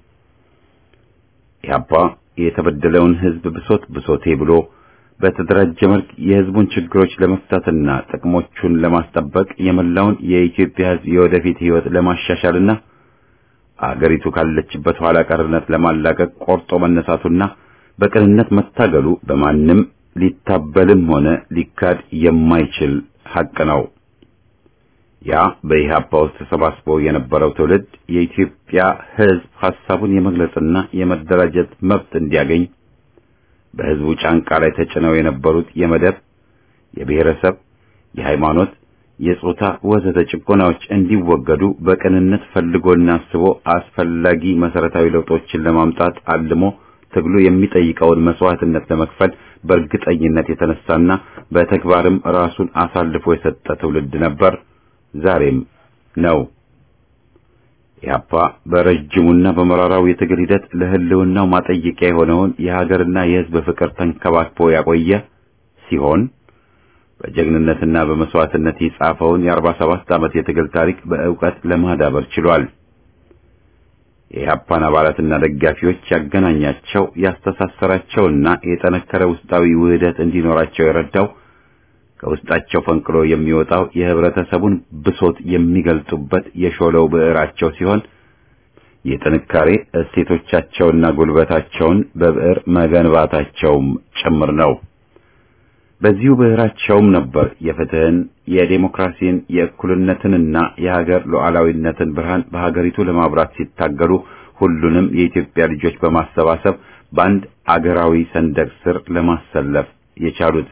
ኢህአፓ የተበደለውን ህዝብ ብሶቴ ብሎ በተደራጀ መልክ የህዝቡን ችግሮች ለመፍታትና ጥቅሞቹን ለማስጠበቅ የመላውን የኢትዮጵያ ህዝብ የወደፊት ህይወት ለማሻሻልና አገሪቱ ካለችበት ኋላ ቀርነት ለማላቀቅ ቆርጦ መነሳቱና በቅንነት መታገሉ በማንም ሊታበልም ሆነ ሊካድ የማይችል ሐቅ ነው። ያ በኢህአፓ ውስጥ ተሰባስቦ የነበረው ትውልድ የኢትዮጵያ ህዝብ ሐሳቡን የመግለጽና የመደራጀት መብት እንዲያገኝ በህዝቡ ጫንቃ ላይ ተጭነው የነበሩት የመደብ፣ የብሔረሰብ፣ የሃይማኖት፣ የጾታ ወዘተ ጭቆናዎች እንዲወገዱ በቅንነት ፈልጎና አስቦ አስፈላጊ መሰረታዊ ለውጦችን ለማምጣት አልሞ ትግሉ የሚጠይቀውን መስዋዕትነት ለመክፈል በእርግጠኝነት የተነሳና በተግባርም ራሱን አሳልፎ የሰጠ ትውልድ ነበር፣ ዛሬም ነው። ኢህአፓ በረጅሙና በመራራው የትግል ሂደት ለህልውናው ማጠየቂያ የሆነውን የሀገርና የህዝብ ፍቅር ተንከባክቦ ያቆየ ሲሆን በጀግንነትና በመስዋዕትነት የጻፈውን የ47 ዓመት የትግል ታሪክ በእውቀት ለማዳበር ችሏል። የኢህአፓን አባላትና ደጋፊዎች ያገናኛቸው ያስተሳሰራቸውና የጠነከረ ውስጣዊ ውህደት እንዲኖራቸው የረዳው ከውስጣቸው ፈንቅሎ የሚወጣው የህብረተሰቡን ብሶት የሚገልጡበት የሾለው ብዕራቸው ሲሆን የጥንካሬ እሴቶቻቸውና ጉልበታቸውን በብዕር መገንባታቸውም ጭምር ነው። በዚሁ ብዕራቸውም ነበር የፍትህን፣ የዴሞክራሲን፣ የእኩልነትንና የሀገር ሉዓላዊነትን ብርሃን በሀገሪቱ ለማብራት ሲታገሉ ሁሉንም የኢትዮጵያ ልጆች በማሰባሰብ በአንድ አገራዊ ሰንደቅ ስር ለማሰለፍ የቻሉት።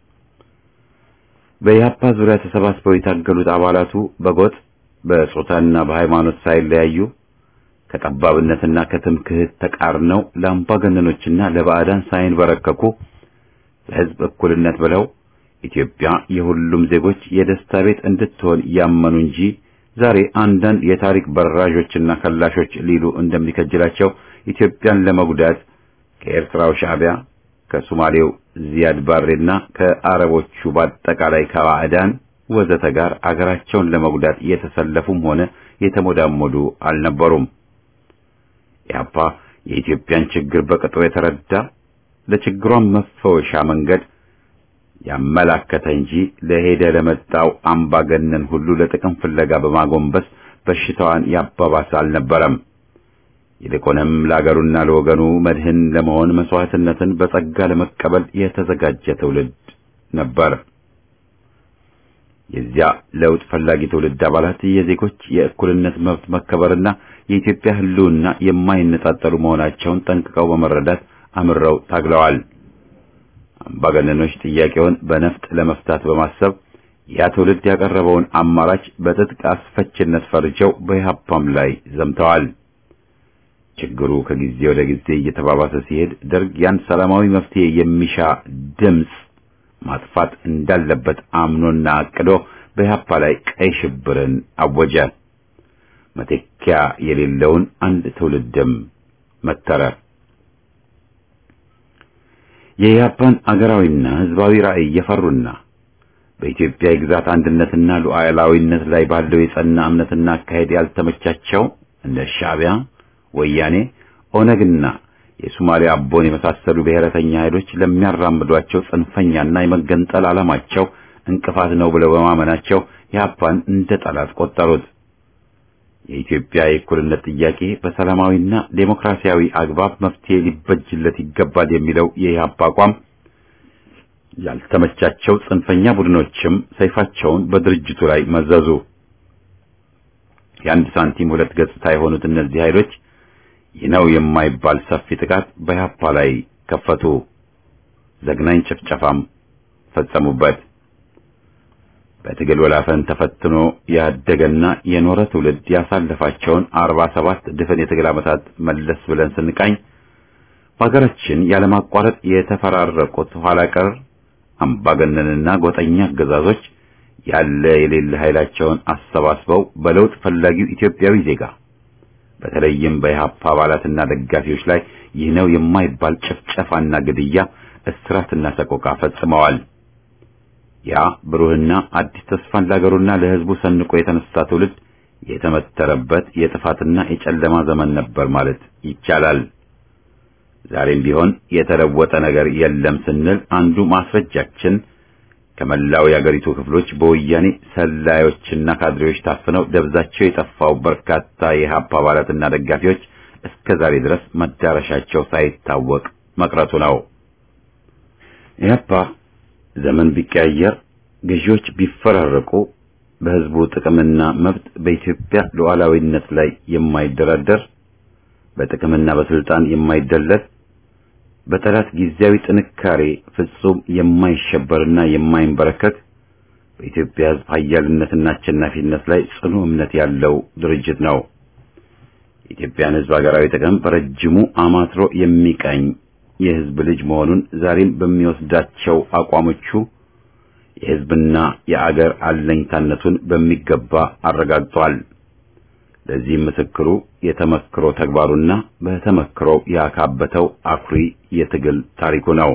በኢህአፓ ዙሪያ ተሰባስበው የታገሉት አባላቱ በጎጥ በጾታና በሃይማኖት ሳይለያዩ ከጠባብነትና ከትምክህት ተቃርነው ለአምባገነኖችና ለባዕዳን ሳይንበረከኩ ለህዝብ እኩልነት ብለው ኢትዮጵያ የሁሉም ዜጎች የደስታ ቤት እንድትሆን ያመኑ እንጂ ዛሬ አንዳንድ የታሪክ በራዦችና ከላሾች ሊሉ እንደሚከጅላቸው ኢትዮጵያን ለመጉዳት ከኤርትራው ሻዕቢያ፣ ከሶማሌው ዚያድ ባሬና ከአረቦቹ በአጠቃላይ ከባዕዳን ወዘተ ጋር አገራቸውን ለመጉዳት የተሰለፉም ሆነ የተሞዳሞዱ አልነበሩም። ኢህአፓ የኢትዮጵያን ችግር በቅጡ የተረዳ ለችግሯን መፈወሻ መንገድ ያመላከተ እንጂ ለሄደ ለመጣው አምባገነን ሁሉ ለጥቅም ፍለጋ በማጎንበስ በሽታዋን ያባባሰ አልነበረም። ይልቁንም ለአገሩና ለወገኑ መድህን ለመሆን መስዋዕትነትን በጸጋ ለመቀበል የተዘጋጀ ትውልድ ነበር። የዚያ ለውጥ ፈላጊ ትውልድ አባላት የዜጎች የእኩልነት መብት መከበርና የኢትዮጵያ ህልውና የማይነጣጠሉ መሆናቸውን ጠንቅቀው በመረዳት አምረው ታግለዋል። አምባገነኖች ጥያቄውን በነፍጥ ለመፍታት በማሰብ ያ ትውልድ ያቀረበውን አማራጭ በትጥቅ አስፈችነት ፈርጀው በኢህአፓም ላይ ዘምተዋል። ችግሩ ከጊዜ ወደ ጊዜ እየተባባሰ ሲሄድ ደርግ ያን ሰላማዊ መፍትሄ የሚሻ ድምጽ ማጥፋት እንዳለበት አምኖና አቅዶ በኢህአፓ ላይ ቀይ ሽብርን አወጀ። መተኪያ የሌለውን አንድ ትውልድም መተረ። የኢህአፓን አገራዊና ህዝባዊ ራዕይ የፈሩና በኢትዮጵያ የግዛት አንድነትና ሉዓላዊነት ላይ ባለው የጸና እምነትና አካሄድ ያልተመቻቸው እንደ ሻዕቢያ፣ ወያኔ፣ ኦነግና የሶማሊያ አቦን የመሳሰሉ ብሔረተኛ ኃይሎች ለሚያራምዷቸው ጽንፈኛና የመገንጠል ዓላማቸው እንቅፋት ነው ብለው በማመናቸው ኢህአፓን እንደ ጠላት ቆጠሩት። የኢትዮጵያ የእኩልነት ጥያቄ በሰላማዊና ዴሞክራሲያዊ አግባብ መፍትሄ ሊበጅለት ይገባል የሚለው የኢህአፓ አቋም ያልተመቻቸው ጽንፈኛ ቡድኖችም ሰይፋቸውን በድርጅቱ ላይ መዘዙ። የአንድ ሳንቲም ሁለት ገጽታ የሆኑት እነዚህ ኃይሎች ይህ ነው የማይባል ሰፊ ጥቃት በኢህአፓ ላይ ከፈቱ። ዘግናኝ ጭፍጨፋም ፈጸሙበት። በትግል ወላፈን ተፈትኖ ያደገና የኖረ ትውልድ ያሳለፋቸውን 47 ድፍን የትግል ዓመታት መለስ ብለን ስንቃኝ በሀገራችን ያለማቋረጥ የተፈራረቁት ኋላ ቀር አምባገነንና ጎጠኛ አገዛዞች ያለ የሌለ ኃይላቸውን አሰባስበው በለውጥ ፈላጊው ኢትዮጵያዊ ዜጋ በተለይም በኢህአፓ አባላትና ደጋፊዎች ላይ ይህ ነው የማይባል ጭፍጨፋና ግድያ፣ እስራትና ሰቆቃ ፈጽመዋል። ያ ብሩህና አዲስ ተስፋን ለሀገሩና ለሕዝቡ ሰንቆ የተነሳ ትውልድ የተመተረበት የጥፋትና የጨለማ ዘመን ነበር ማለት ይቻላል። ዛሬም ቢሆን የተለወጠ ነገር የለም ስንል አንዱ ማስረጃችን ከመላው የአገሪቱ ክፍሎች በወያኔ ሰላዮችና ካድሬዎች ታፍነው ደብዛቸው የጠፋው በርካታ የኢህአፓ አባላትና ደጋፊዎች እስከ ዛሬ ድረስ መዳረሻቸው ሳይታወቅ መቅረቱ ነው። ኢህአፓ ዘመን ቢቀያየር፣ ገዢዎች ቢፈራረቁ፣ በህዝቡ ጥቅምና መብት በኢትዮጵያ ሉዓላዊነት ላይ የማይደራደር፣ በጥቅምና በስልጣን የማይደለል፣ በጠላት ጊዜያዊ ጥንካሬ ፍጹም የማይሸበርና የማይንበረከክ በኢትዮጵያ ሕዝብ ኃያልነትና አሸናፊነት ላይ ጽኑ እምነት ያለው ድርጅት ነው። የኢትዮጵያን ሕዝብ ሀገራዊ ጥቅም በረጅሙ አማትሮ የሚቀኝ የሕዝብ ልጅ መሆኑን ዛሬም በሚወስዳቸው አቋሞቹ የሕዝብና የአገር አለኝታነቱን በሚገባ አረጋግጧል። ለዚህ ምስክሩ የተመክሮ ተግባሩና በተመክሮ ያካበተው አኩሪ የትግል ታሪኩ ነው።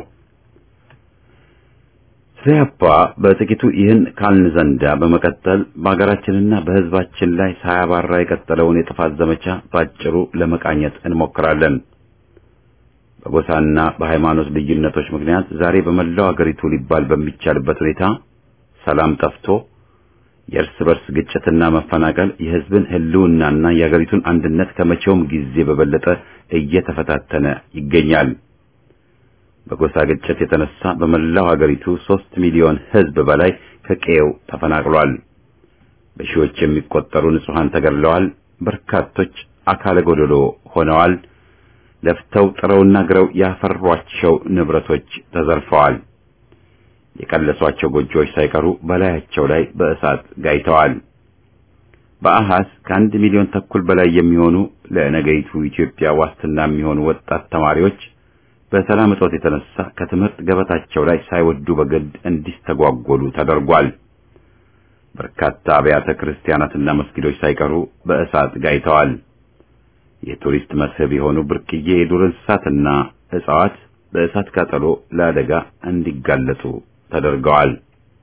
ኢህአፓ በጥቂቱ ይህን ካልን ዘንዳ በመቀጠል በአገራችንና በሕዝባችን ላይ ሳያባራ የቀጠለውን የጥፋት ዘመቻ ባጭሩ ለመቃኘት እንሞክራለን። በጎሳና በሃይማኖት ልዩነቶች ምክንያት ዛሬ በመላው አገሪቱ ሊባል በሚቻልበት ሁኔታ ሰላም ጠፍቶ የእርስ በርስ ግጭትና መፈናቀል የሕዝብን ሕልውናና የአገሪቱን አንድነት ከመቼውም ጊዜ በበለጠ እየተፈታተነ ይገኛል። በጎሳ ግጭት የተነሳ በመላው አገሪቱ 3 ሚሊዮን ሕዝብ በላይ ከቀየው ተፈናቅሏል። በሺዎች የሚቆጠሩ ንጹሃን ተገድለዋል። በርካቶች አካለ ጎደሎ ሆነዋል። ለፍተው ጥረውና ግረው ያፈሯቸው ንብረቶች ተዘርፈዋል። የቀለሷቸው ጎጆዎች ሳይቀሩ በላያቸው ላይ በእሳት ጋይተዋል። በአሃዝ ከ1 ሚሊዮን ተኩል በላይ የሚሆኑ ለነገይቱ ኢትዮጵያ ዋስትና የሚሆኑ ወጣት ተማሪዎች በሰላም እጦት የተነሳ ከትምህርት ገበታቸው ላይ ሳይወዱ በግድ እንዲስተጓጎሉ ተደርጓል። በርካታ አብያተ ክርስቲያናትና መስጊዶች ሳይቀሩ በእሳት ጋይተዋል። የቱሪስት መስህብ የሆኑ ብርቅዬ የዱር እንስሳትና እጽዋት በእሳት ቃጠሎ ለአደጋ እንዲጋለጡ ተደርገዋል።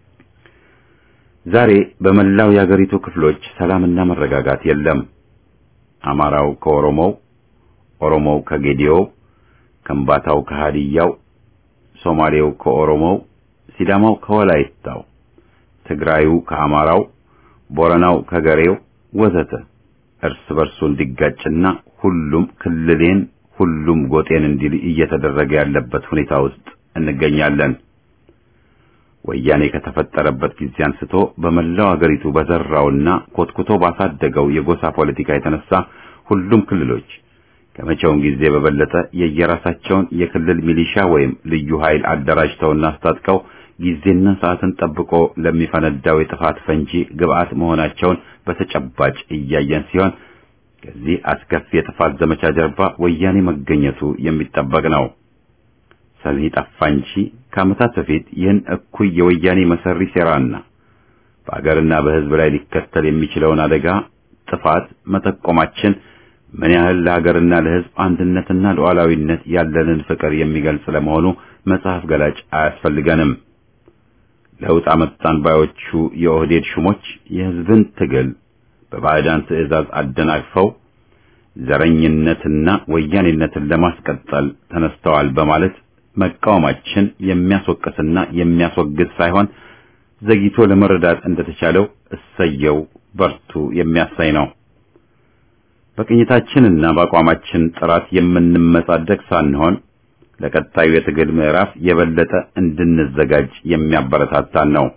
ዛሬ በመላው የአገሪቱ ክፍሎች ሰላምና መረጋጋት የለም። አማራው ከኦሮሞው፣ ኦሮሞው ከጌዲዮው፣ ከምባታው ከሃዲያው፣ ሶማሌው ከኦሮሞው፣ ሲዳማው ከወላይታው፣ ትግራዩ ከአማራው፣ ቦረናው ከገሬው ወዘተ እርስ በርሱ እንዲጋጭና ሁሉም ክልሌን ሁሉም ጎጤን እንዲል እየተደረገ ያለበት ሁኔታ ውስጥ እንገኛለን። ወያኔ ከተፈጠረበት ጊዜ አንስቶ በመላው አገሪቱ በዘራውና ኮትኩቶ ባሳደገው የጎሳ ፖለቲካ የተነሳ ሁሉም ክልሎች ከመቼውም ጊዜ በበለጠ የየራሳቸውን የክልል ሚሊሻ ወይም ልዩ ኃይል አደራጅተውና አስታጥቀው ጊዜና ሰዓትን ጠብቆ ለሚፈነዳው የጥፋት ፈንጂ ግብአት መሆናቸውን በተጨባጭ እያየን ሲሆን ከዚህ አስከፊ የጥፋት ዘመቻ ጀርባ ወያኔ መገኘቱ የሚጠበቅ ነው። ሰሚ ጠፋ እንጂ ከዓመታት በፊት ይህን እኩይ የወያኔ መሰሪ ሴራና በአገርና በሕዝብ ላይ ሊከተል የሚችለውን አደጋ ጥፋት መጠቆማችን ምን ያህል ለሀገርና ለሕዝብ አንድነትና ሉዓላዊነት ያለንን ፍቅር የሚገልጽ ለመሆኑ መጽሐፍ ገላጭ አያስፈልገንም። ለውጥ አመጣን ባዮቹ የኦህዴድ ሹሞች የሕዝብን ትግል በባዕዳን ትዕዛዝ አደናቅፈው ዘረኝነትና ወያኔነትን ለማስቀጠል ተነስተዋል በማለት መቃወማችን የሚያስወቅስና የሚያስወግዝ ሳይሆን ዘግይቶ ለመረዳት እንደተቻለው እሰየው በርቱ የሚያሳይ ነው። በቅኝታችንና በአቋማችን ጥራት የምንመጻደቅ ሳንሆን ለቀጣዩ የትግል ምዕራፍ የበለጠ እንድንዘጋጅ የሚያበረታታን ነው።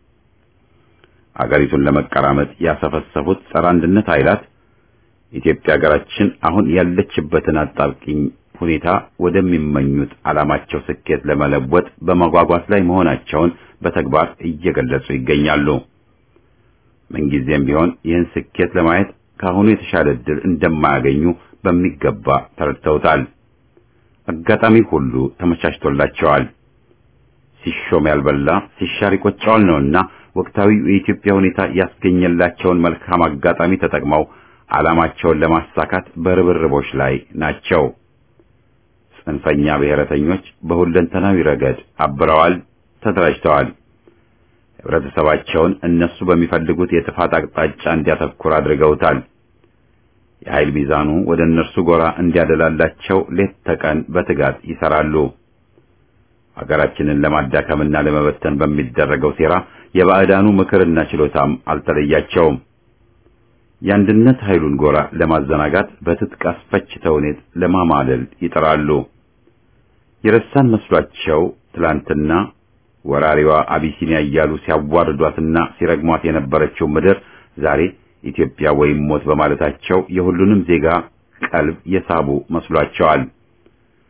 አገሪቱን ለመቀራመጥ ያሰፈሰፉት ጸረ አንድነት ኃይላት ኢትዮጵያ ሀገራችን አሁን ያለችበትን አጣብቂኝ ሁኔታ ወደሚመኙት ዓላማቸው ስኬት ለመለወጥ በመጓጓት ላይ መሆናቸውን በተግባር እየገለጹ ይገኛሉ። ምንጊዜም ቢሆን ይህን ስኬት ለማየት ከአሁኑ የተሻለ ዕድል እንደማያገኙ በሚገባ ተረድተውታል። አጋጣሚ ሁሉ ተመቻችቶላቸዋል። ሲሾም ያልበላ ሲሻር ይቆጨዋል ነውና ወቅታዊው የኢትዮጵያ ሁኔታ ያስገኘላቸውን መልካም አጋጣሚ ተጠቅመው ዓላማቸውን ለማሳካት በርብርቦች ላይ ናቸው። ጽንፈኛ ብሔረተኞች በሁለንተናዊ ረገድ አብረዋል፣ ተደራጅተዋል። ህብረተሰባቸውን እነሱ በሚፈልጉት የጥፋት አቅጣጫ እንዲያተኩር አድርገውታል። የኃይል ሚዛኑ ወደ እነርሱ ጎራ እንዲያደላላቸው ሌት ተቀን በትጋት ይሰራሉ። ሀገራችንን ለማዳከምና ለመበተን በሚደረገው ሴራ የባዕዳኑ ምክርና ችሎታም አልተለያቸውም። የአንድነት ኃይሉን ጎራ ለማዘናጋት በትጥቅ አስፈች ተውኔት ለማማለል ይጥራሉ። የረሳን መስሏቸው ትላንትና ወራሪዋ አቢሲኒያ እያሉ ሲያዋርዷትና ሲረግሟት የነበረችው ምድር ዛሬ ኢትዮጵያ ወይም ሞት በማለታቸው የሁሉንም ዜጋ ቀልብ የሳቡ መስሏቸዋል።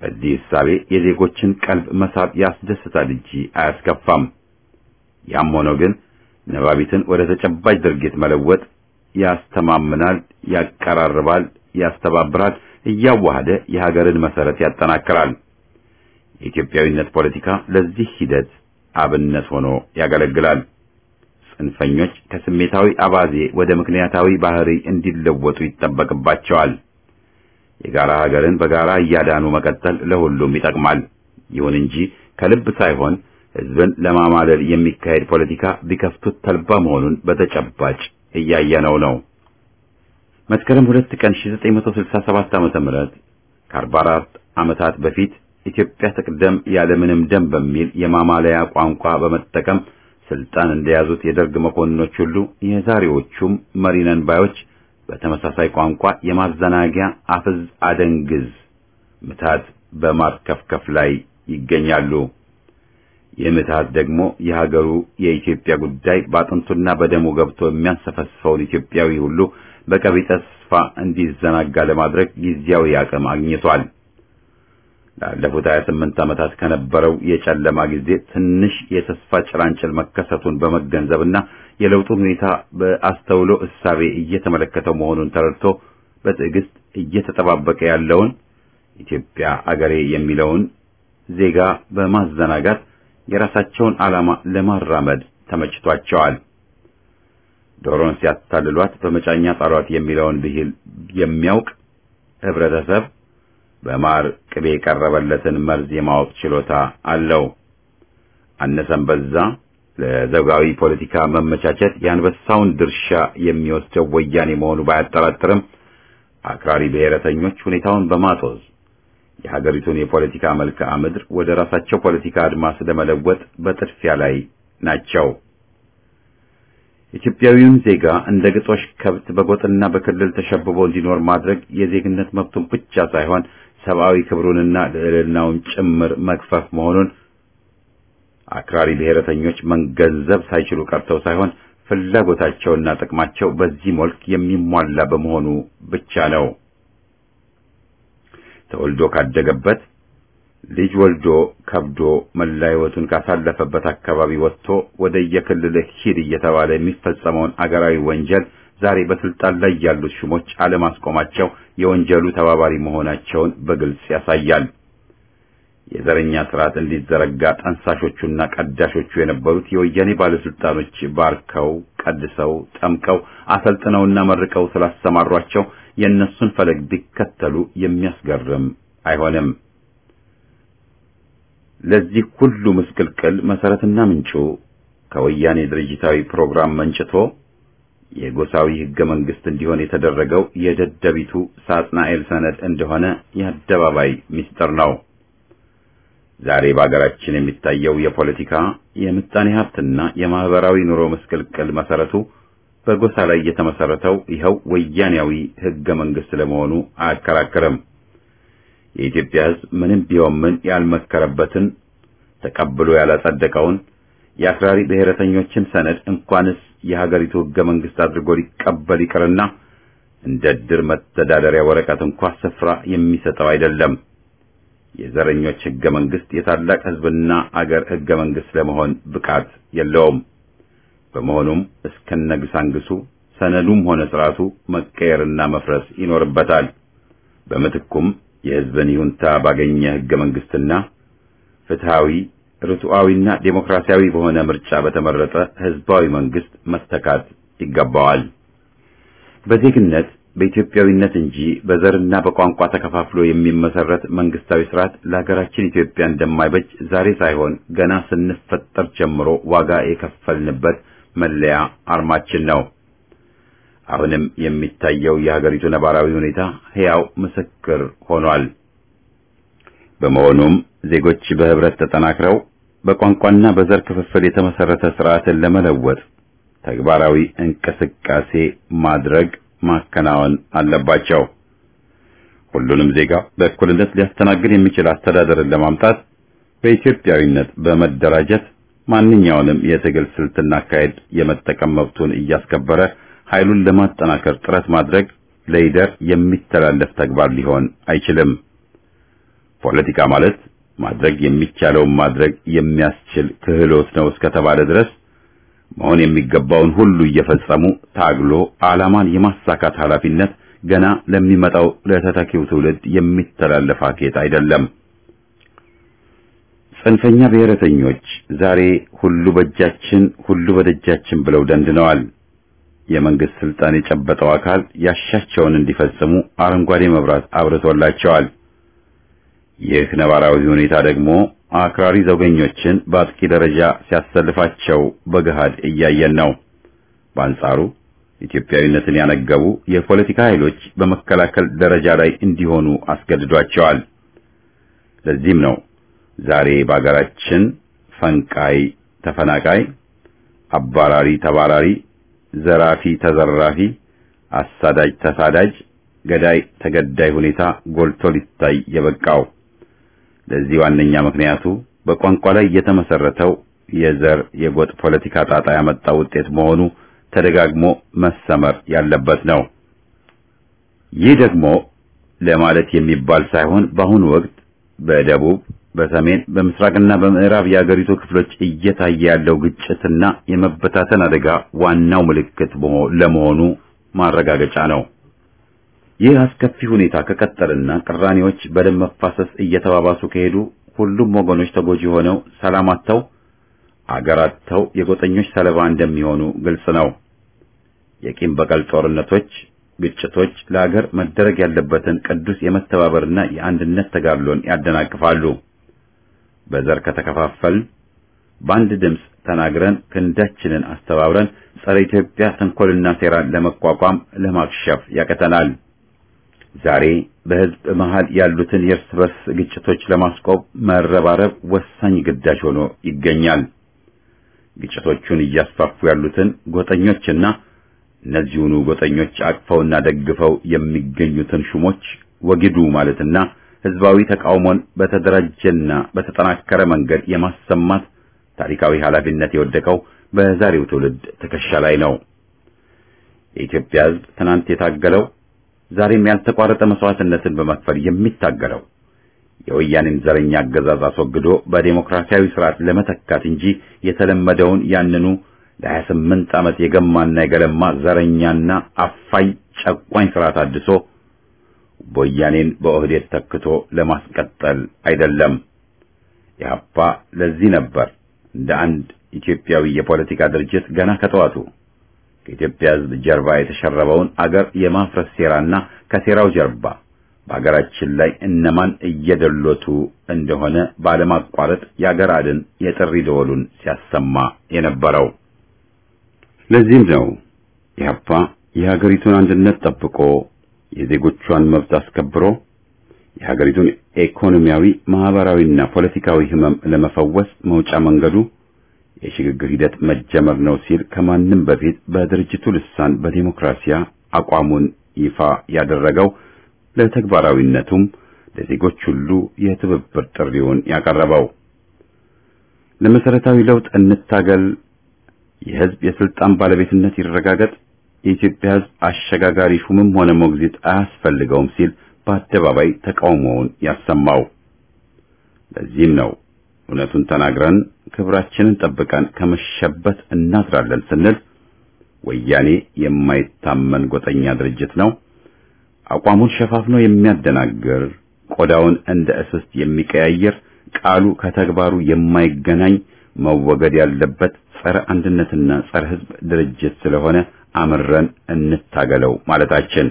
በዚህ እሳቤ የዜጎችን ቀልብ መሳብ ያስደስታል እንጂ አያስከፋም። ያም ሆኖ ግን ነባቢትን ወደ ተጨባጭ ድርጊት መለወጥ ያስተማምናል፣ ያቀራርባል፣ ያስተባብራል፣ እያዋሃደ የሀገርን መሰረት ያጠናክራል። የኢትዮጵያዊነት ፖለቲካ ለዚህ ሂደት አብነት ሆኖ ያገለግላል። ጽንፈኞች ከስሜታዊ አባዜ ወደ ምክንያታዊ ባህሪ እንዲለወጡ ይጠበቅባቸዋል። የጋራ ሀገርን በጋራ እያዳኑ መቀጠል ለሁሉም ይጠቅማል። ይሁን እንጂ ከልብ ሳይሆን ህዝብን ለማማለል የሚካሄድ ፖለቲካ ቢከፍቱት ተልባ መሆኑን በተጨባጭ እያየነው ነው። መስከረም 2 ቀን 1967 ዓ.ም ከ44 ዓመታት በፊት ኢትዮጵያ ተቅደም ያለምንም ደም በሚል የማማለያ ቋንቋ በመጠቀም ስልጣን እንደያዙት የደርግ መኮንኖች ሁሉ የዛሬዎቹም መሪነን ባዮች በተመሳሳይ ቋንቋ የማዘናጊያ አፍዝ አደንግዝ ምታት በማርከፍከፍ ላይ ይገኛሉ። የምታት ደግሞ የሀገሩ የኢትዮጵያ ጉዳይ ባጥንቱና በደሙ ገብቶ የሚያንሰፈስፈውን ኢትዮጵያዊ ሁሉ በቀቢጸ ተስፋ እንዲዘናጋ ለማድረግ ጊዜያዊ አቅም አግኝቷል። ላለፉት 28 ዓመታት ከነበረው የጨለማ ጊዜ ትንሽ የተስፋ ጭላንጭል መከሰቱን በመገንዘብና የለውጡን ሁኔታ በአስተውሎ እሳቤ እየተመለከተው መሆኑን ተረድቶ በትዕግስት እየተጠባበቀ ያለውን ኢትዮጵያ አገሬ የሚለውን ዜጋ በማዘናጋት የራሳቸውን ዓላማ ለማራመድ ተመችቷቸዋል። ዶሮን ሲያታልሏት በመጫኛ ጣሏት የሚለውን ብሂል የሚያውቅ ህብረተሰብ በማር ቅቤ የቀረበለትን መርዝ የማወቅ ችሎታ አለው። አነሰም በዛ ለዘውጋዊ ፖለቲካ መመቻቸት የአንበሳውን ድርሻ የሚወስደው ወያኔ መሆኑ ባያጠራጥርም አክራሪ ብሔረተኞች ሁኔታውን በማጦዝ የሀገሪቱን የፖለቲካ መልክዓ ምድር ወደ ራሳቸው ፖለቲካ አድማስ ለመለወጥ በጥድፊያ ላይ ናቸው። ኢትዮጵያዊውን ዜጋ እንደ ግጦሽ ከብት በጎጥና በክልል ተሸብቦ እንዲኖር ማድረግ የዜግነት መብቱን ብቻ ሳይሆን ሰብአዊ ክብሩንና ልዕልናውን ጭምር መግፈፍ መሆኑን አክራሪ ብሔረተኞች መገንዘብ ሳይችሉ ቀርተው ሳይሆን ፍላጎታቸውና ጥቅማቸው በዚህ መልክ የሚሟላ በመሆኑ ብቻ ነው። ተወልዶ ካደገበት ልጅ ወልዶ ከብዶ መላ ሕይወቱን ካሳለፈበት አካባቢ ወጥቶ ወደ የክልል ሂድ እየተባለ የሚፈጸመውን አገራዊ ወንጀል ዛሬ በስልጣን ላይ ያሉት ሹሞች አለማስቆማቸው የወንጀሉ ተባባሪ መሆናቸውን በግልጽ ያሳያል። የዘረኛ ስርዓት እንዲዘረጋ ጠንሳሾቹና ቀዳሾቹ የነበሩት የወያኔ ባለስልጣኖች ባርከው ቀድሰው ጠምቀው አሰልጥነውና መርቀው ስላሰማሯቸው የእነሱን ፈለግ ቢከተሉ የሚያስገርም አይሆንም። ለዚህ ሁሉ ምስቅልቅል መሰረትና ምንጩ ከወያኔ ድርጅታዊ ፕሮግራም መንጭቶ የጎሳዊ ህገ መንግስት እንዲሆን የተደረገው የደደቢቱ ሳጥናኤል ሰነድ እንደሆነ የአደባባይ ሚስጥር ነው። ዛሬ በአገራችን የሚታየው የፖለቲካ የምጣኔ ሀብትና የማህበራዊ ኑሮ ምስቅልቅል መሰረቱ በጎሳ ላይ የተመሰረተው ይኸው ወያኔያዊ ህገ መንግስት ለመሆኑ አያከራከርም። የኢትዮጵያ ህዝብ ምንም ቢሆን ምን ያልመከረበትን ተቀብሎ ያላጸደቀውን የአክራሪ ብሔረተኞችን ሰነድ እንኳንስ የሀገሪቱ ህገ መንግስት አድርጎ ሊቀበል ይቅርና እንደ ድር መተዳደሪያ ወረቀት እንኳን ስፍራ የሚሰጠው አይደለም። የዘረኞች ህገ መንግስት የታላቅ ህዝብና አገር ህገ መንግስት ለመሆን ብቃት የለውም። በመሆኑም እስከነግሳንግሱ ሰነዱም ሆነ ስርዓቱ መቀየርና መፍረስ ይኖርበታል። በምትኩም የህዝብን ይሁንታ ባገኘ ህገ መንግስትና ፍትሃዊ ርቱዓዊና ዴሞክራሲያዊ በሆነ ምርጫ በተመረጠ ህዝባዊ መንግስት መተካት ይገባዋል። በዜግነት በኢትዮጵያዊነት እንጂ በዘርና በቋንቋ ተከፋፍሎ የሚመሰረት መንግስታዊ ስርዓት ለሀገራችን ኢትዮጵያ እንደማይበጅ ዛሬ ሳይሆን ገና ስንፈጠር ጀምሮ ዋጋ የከፈልንበት መለያ አርማችን ነው። አሁንም የሚታየው የሀገሪቱ ነባራዊ ሁኔታ ሕያው ምስክር ሆኗል። በመሆኑም ዜጎች በህብረት ተጠናክረው በቋንቋና በዘር ክፍፍል የተመሰረተ ስርዓትን ለመለወጥ ተግባራዊ እንቅስቃሴ ማከናወን አለባቸው። ሁሉንም ዜጋ በእኩልነት ሊያስተናግድ የሚችል አስተዳደርን ለማምጣት በኢትዮጵያዊነት በመደራጀት ማንኛውንም የትግል ስልትና አካሄድ የመጠቀም መብቱን እያስከበረ ኃይሉን ለማጠናከር ጥረት ማድረግ ለይደር የሚተላለፍ ተግባር ሊሆን አይችልም። ፖለቲካ ማለት ማድረግ የሚቻለውን ማድረግ የሚያስችል ክህሎት ነው እስከተባለ ድረስ መሆን የሚገባውን ሁሉ እየፈጸሙ ታግሎ ዓላማን የማሳካት ኃላፊነት ገና ለሚመጣው ለተተኪው ትውልድ የሚተላለፍ ሀኬት አይደለም። ጽንፈኛ ብሔረተኞች ዛሬ ሁሉ በእጃችን ሁሉ በደጃችን ብለው ደንድነዋል። የመንግስት ስልጣን የጨበጠው አካል ያሻቸውን እንዲፈጽሙ አረንጓዴ መብራት አብርቶላቸዋል። ይህ ነባራዊ ሁኔታ ደግሞ አክራሪ ዘውገኞችን በአጥቂ ደረጃ ሲያሰልፋቸው በገሃድ እያየን ነው። በአንጻሩ ኢትዮጵያዊነትን ያነገቡ የፖለቲካ ኃይሎች በመከላከል ደረጃ ላይ እንዲሆኑ አስገድዷቸዋል። ለዚህም ነው ዛሬ በአገራችን ፈንቃይ ተፈናቃይ፣ አባራሪ ተባራሪ፣ ዘራፊ ተዘራፊ፣ አሳዳጅ ተሳዳጅ፣ ገዳይ ተገዳይ ሁኔታ ጎልቶ ሊታይ የበቃው። ለዚህ ዋነኛ ምክንያቱ በቋንቋ ላይ የተመሰረተው የዘር የጎጥ ፖለቲካ ጣጣ ያመጣው ውጤት መሆኑ ተደጋግሞ መሰመር ያለበት ነው። ይህ ደግሞ ለማለት የሚባል ሳይሆን በአሁኑ ወቅት በደቡብ፣ በሰሜን፣ በምስራቅና በምዕራብ የአገሪቱ ክፍሎች እየታየ ያለው ግጭትና የመበታተን አደጋ ዋናው ምልክት ለመሆኑ ማረጋገጫ ነው። ይህ አስከፊ ሁኔታ ከቀጠልና ቅራኔዎች በደም መፋሰስ እየተባባሱ ከሄዱ ሁሉም ወገኖች ተጎጂ ሆነው ሰላም አጥተው አገራተው የጎጠኞች ሰለባ እንደሚሆኑ ግልጽ ነው። የቂም በቀል ጦርነቶች፣ ግጭቶች ለሀገር መደረግ ያለበትን ቅዱስ የመተባበርና የአንድነት ተጋድሎን ያደናቅፋሉ። በዘር ከተከፋፈልን በአንድ ድምፅ ተናግረን ክንዳችንን አስተባብረን ጸረ ኢትዮጵያ ተንኮልና ሴራን ለመቋቋም ለማክሸፍ ያቀተናል። ዛሬ በህዝብ መሃል ያሉትን የእርስ በርስ ግጭቶች ለማስቆም መረባረብ ወሳኝ ግዳጅ ሆኖ ይገኛል። ግጭቶቹን እያስፋፉ ያሉትን ጎጠኞችና እነዚሁኑ ጎጠኞች አቅፈውና ደግፈው የሚገኙትን ሹሞች ወግዱ ማለትና ህዝባዊ ተቃውሞን በተደራጀና በተጠናከረ መንገድ የማሰማት ታሪካዊ ኃላፊነት የወደቀው በዛሬው ትውልድ ትከሻ ላይ ነው። የኢትዮጵያ ህዝብ ትናንት የታገለው ዛሬም ያልተቋረጠ መስዋዕትነትን በመክፈል የሚታገለው የወያኔን ዘረኛ አገዛዝ አስወግዶ በዲሞክራሲያዊ ስርዓት ለመተካት እንጂ የተለመደውን ያንኑ ለ28 ዓመት የገማና የገለማ ዘረኛና አፋኝ ጨቋኝ ስርዓት አድሶ ወያኔን በኦህዴድ ተክቶ ለማስቀጠል አይደለም። ኢህአፓ ለዚህ ነበር እንደ አንድ ኢትዮጵያዊ የፖለቲካ ድርጅት ገና ከጠዋቱ ከኢትዮጵያ ህዝብ ጀርባ የተሸረበውን አገር የማፍረስ ሴራና ከሴራው ጀርባ በአገራችን ላይ እነማን እየደሎቱ እንደሆነ ባለማቋረጥ የአገር አድን የጥሪ ደወሉን ሲያሰማ የነበረው። ለዚህም ነው ኢህአፓ የሀገሪቱን አንድነት ጠብቆ የዜጎቿን መብት አስከብሮ የሀገሪቱን ኢኮኖሚያዊ፣ ማህበራዊና ፖለቲካዊ ህመም ለመፈወስ መውጫ መንገዱ የሽግግር ሂደት መጀመር ነው ሲል ከማንም በፊት በድርጅቱ ልሳን በዲሞክራሲያ አቋሙን ይፋ ያደረገው ለተግባራዊነቱም ለዜጎች ሁሉ የትብብር ጥሪውን ያቀረበው። ለመሰረታዊ ለውጥ እንታገል፣ የህዝብ የስልጣን ባለቤትነት ይረጋገጥ፣ የኢትዮጵያ ህዝብ አሸጋጋሪ ሹምም ሆነ ሞግዚት አያስፈልገውም ሲል በአደባባይ ተቃውሞውን ያሰማው። ለዚህም ነው እውነቱን ተናግረን ክብራችንን ጠብቀን ከመሸበት እናድራለን ስንል ወያኔ የማይታመን ጎጠኛ ድርጅት ነው፣ አቋሙን ሸፋፍኖ የሚያደናግር፣ ቆዳውን እንደ እስስት የሚቀያየር፣ ቃሉ ከተግባሩ የማይገናኝ መወገድ ያለበት ጸረ አንድነትና ጸረ ህዝብ ድርጅት ስለሆነ አምረን እንታገለው ማለታችን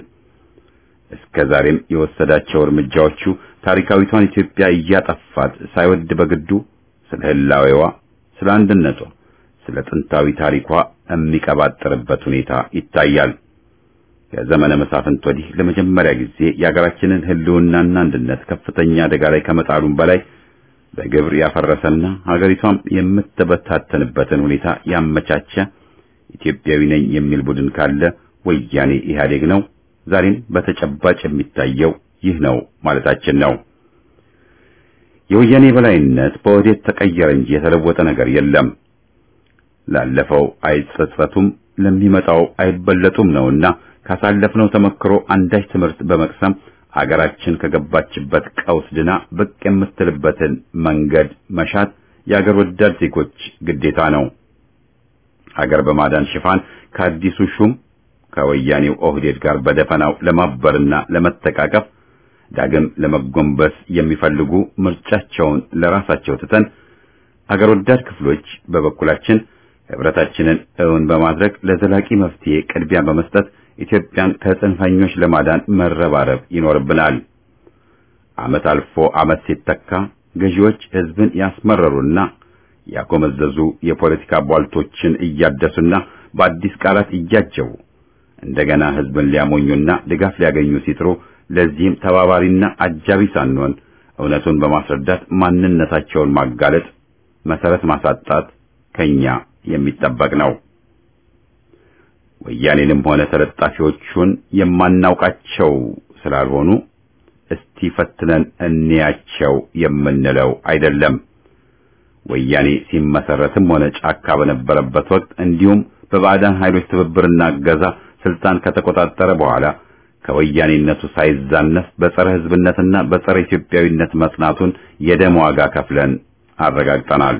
እስከዛሬም የወሰዳቸው እርምጃዎቹ ታሪካዊቷን ኢትዮጵያ እያጠፋት ሳይወድ በግዱ ስለ ህላዌዋ፣ ስለ አንድነቷ፣ ስለ ጥንታዊ ታሪኳ የሚቀባጥርበት ሁኔታ ይታያል። ከዘመነ መሳፍንት ወዲህ ለመጀመሪያ ጊዜ የሀገራችንን ህልውናና አንድነት ከፍተኛ አደጋ ላይ ከመጣሉም በላይ በግብር ያፈረሰና ሀገሪቷም የምትበታተንበትን ሁኔታ ያመቻቸ ኢትዮጵያዊ ነኝ የሚል ቡድን ካለ ወያኔ ኢህአዴግ ነው። ዛሬም በተጨባጭ የሚታየው ይህ ነው ማለታችን ነው። የወያኔ በላይነት በወዴት ተቀየረ እንጂ የተለወጠ ነገር የለም። ላለፈው አይጸጸቱም፣ ለሚመጣው አይበለጡም ነውና ካሳለፍነው ተመክሮ አንዳች ትምህርት በመቅሰም ሀገራችን ከገባችበት ቀውስ ድና ብቅ የምትልበትን መንገድ መሻት የሀገር ወዳድ ዜጎች ግዴታ ነው። ሀገር በማዳን ሽፋን ከአዲሱ ሹም ከወያኔው ኦህዴድ ጋር በደፈናው ለማበርና ለመተቃቀፍ ዳግም ለመጎንበስ የሚፈልጉ ምርጫቸውን ለራሳቸው ትተን ሀገር ወዳድ ክፍሎች በበኩላችን ህብረታችንን እውን በማድረግ ለዘላቂ መፍትሄ ቅድሚያ በመስጠት ኢትዮጵያን ከጽንፈኞች ለማዳን መረባረብ ይኖርብናል። ዓመት አልፎ ዓመት ሲተካ ገዢዎች ህዝብን ያስመረሩና ያቆመዘዙ የፖለቲካ ቧልቶችን እያደሱና በአዲስ ቃላት እያጀቡ እንደገና ህዝብን ሊያሞኙና ድጋፍ ሊያገኙ ሲጥሩ ለዚህም ተባባሪና አጃቢ ሳንሆን እውነቱን በማስረዳት ማንነታቸውን ማጋለጥ መሰረት ማሳጣት ከኛ የሚጠበቅ ነው። ወያኔንም ሆነ ተለጣፊዎቹን የማናውቃቸው ስላልሆኑ እስቲ ፈትነን እንያቸው የምንለው አይደለም። ወያኔ ሲመሰረትም ሆነ ጫካ በነበረበት ወቅት እንዲሁም በባዕዳን ኃይሎች ትብብርና እገዛ ስልጣን ከተቆጣጠረ በኋላ ከወያኔነቱ ሳይዛነፍ በጸረ ህዝብነትና በጸረ ኢትዮጵያዊነት መጽናቱን የደም ዋጋ ከፍለን አረጋግጠናል።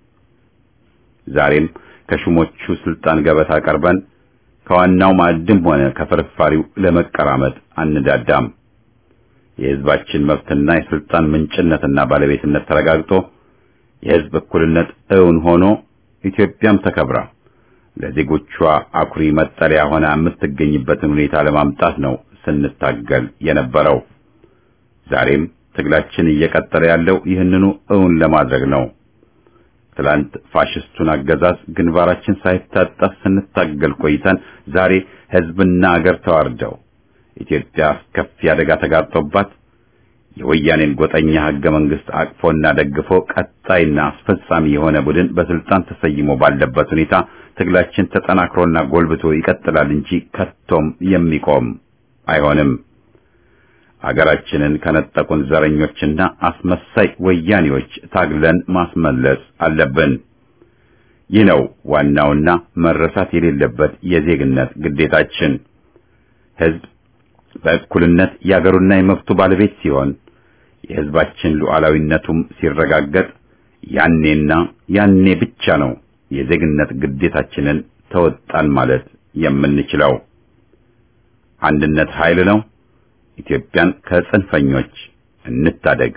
ዛሬም ከሹሞቹ ስልጣን ገበታ ቀርበን ከዋናው ማዕድም ሆነ ከፍርፋሪው ለመቀራመጥ አንዳዳም። የህዝባችን መብትና የስልጣን ምንጭነትና ባለቤትነት ተረጋግጦ የህዝብ እኩልነት እውን ሆኖ ኢትዮጵያም ተከብራ ለዜጎቿ አኩሪ መጠለያ ሆና የምትገኝበትን ሁኔታ ለማምጣት ነው ስንታገል የነበረው። ዛሬም ትግላችን እየቀጠለ ያለው ይህንኑ እውን ለማድረግ ነው። ትላንት ፋሽስቱን አገዛዝ ግንባራችን ሳይታጠፍ ስንታገል ቆይተን ዛሬ ህዝብና አገር ተዋርደው ኢትዮጵያ ከፍ ያደጋ ተጋርጦባት የወያኔን ጎጠኛ ህገ መንግስት አቅፎና ደግፎ ቀጣይና አስፈጻሚ የሆነ ቡድን በስልጣን ተሰይሞ ባለበት ሁኔታ ትግላችን ተጠናክሮና ጎልብቶ ይቀጥላል እንጂ ከቶም የሚቆም አይሆንም። አገራችንን ከነጠቁን ዘረኞችና አስመሳይ ወያኔዎች ታግለን ማስመለስ አለብን። ይህ ነው ዋናውና መረሳት የሌለበት የዜግነት ግዴታችን። ህዝብ በእኩልነት የአገሩና የመብቱ ባለቤት ሲሆን የህዝባችን ሉዓላዊነቱም ሲረጋገጥ ያኔና ያኔ ብቻ ነው የዜግነት ግዴታችንን ተወጣን ማለት የምንችለው። አንድነት ኃይል ነው። ኢትዮጵያን ከጽንፈኞች እንታደግ።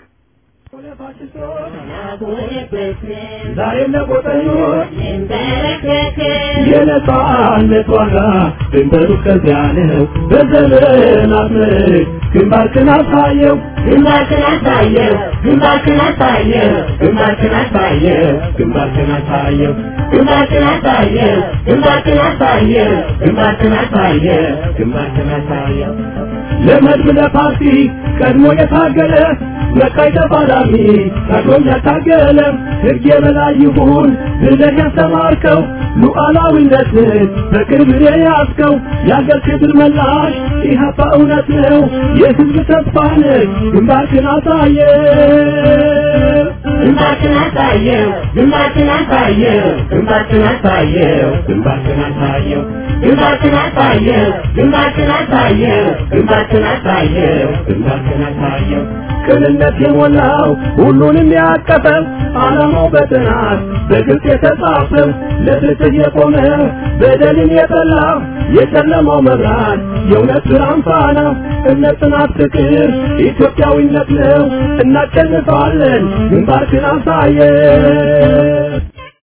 ዛሬም ለቆጠኞች የነጻነት ዋጋ ድንበሩ ከዚያ ነው። በዘመናት ምርክ ግንባርክን አሳየው ግንባርክን አሳየው ግንባርክን አሳየው ግንባርክን አሳየው ግንባርክን አሳየው ግንባርክን አሳየው ግንባርክን አሳየው ግንባርክን አሳየው ግንባርክን አሳየው ለመድብ ለፓርቲ ቀድሞ የታገለ መቃይ ተፋላሚ ቀድሞም ያታገለ ሕግ የበላይ ይሁን ብለህ ያስተማርከው ሉዓላዊነትን በክብር የያዝከው የአገር ክብር መላሽ ኢህአፓ እውነት ነው የሕዝብ ተስፋ ነህ ግንባርክን አሳየው ግንባርክን አሳየው ግንባርክን አሳየው ግንባርክን አሳየው ግንባርክን አሳየው ግንባርክን አሳየው ግንባርክን አሳየው ግንባርክን አሳየው ግንባርክን አሳየው ቅንነት የሞላው ሁሉንም ያቀፈ ዓላማው በጥናት በግልጽ የተጻፈ ለፍትህ የቆመ በደልን የጠላ የጨለማው መብራት የእውነት ብርሃን ፋና እምነት፣ ጽናት፣ ፍቅር ኢትዮጵያዊነት ነው። እናሸንፋለን። ግንባርክን አሳየን።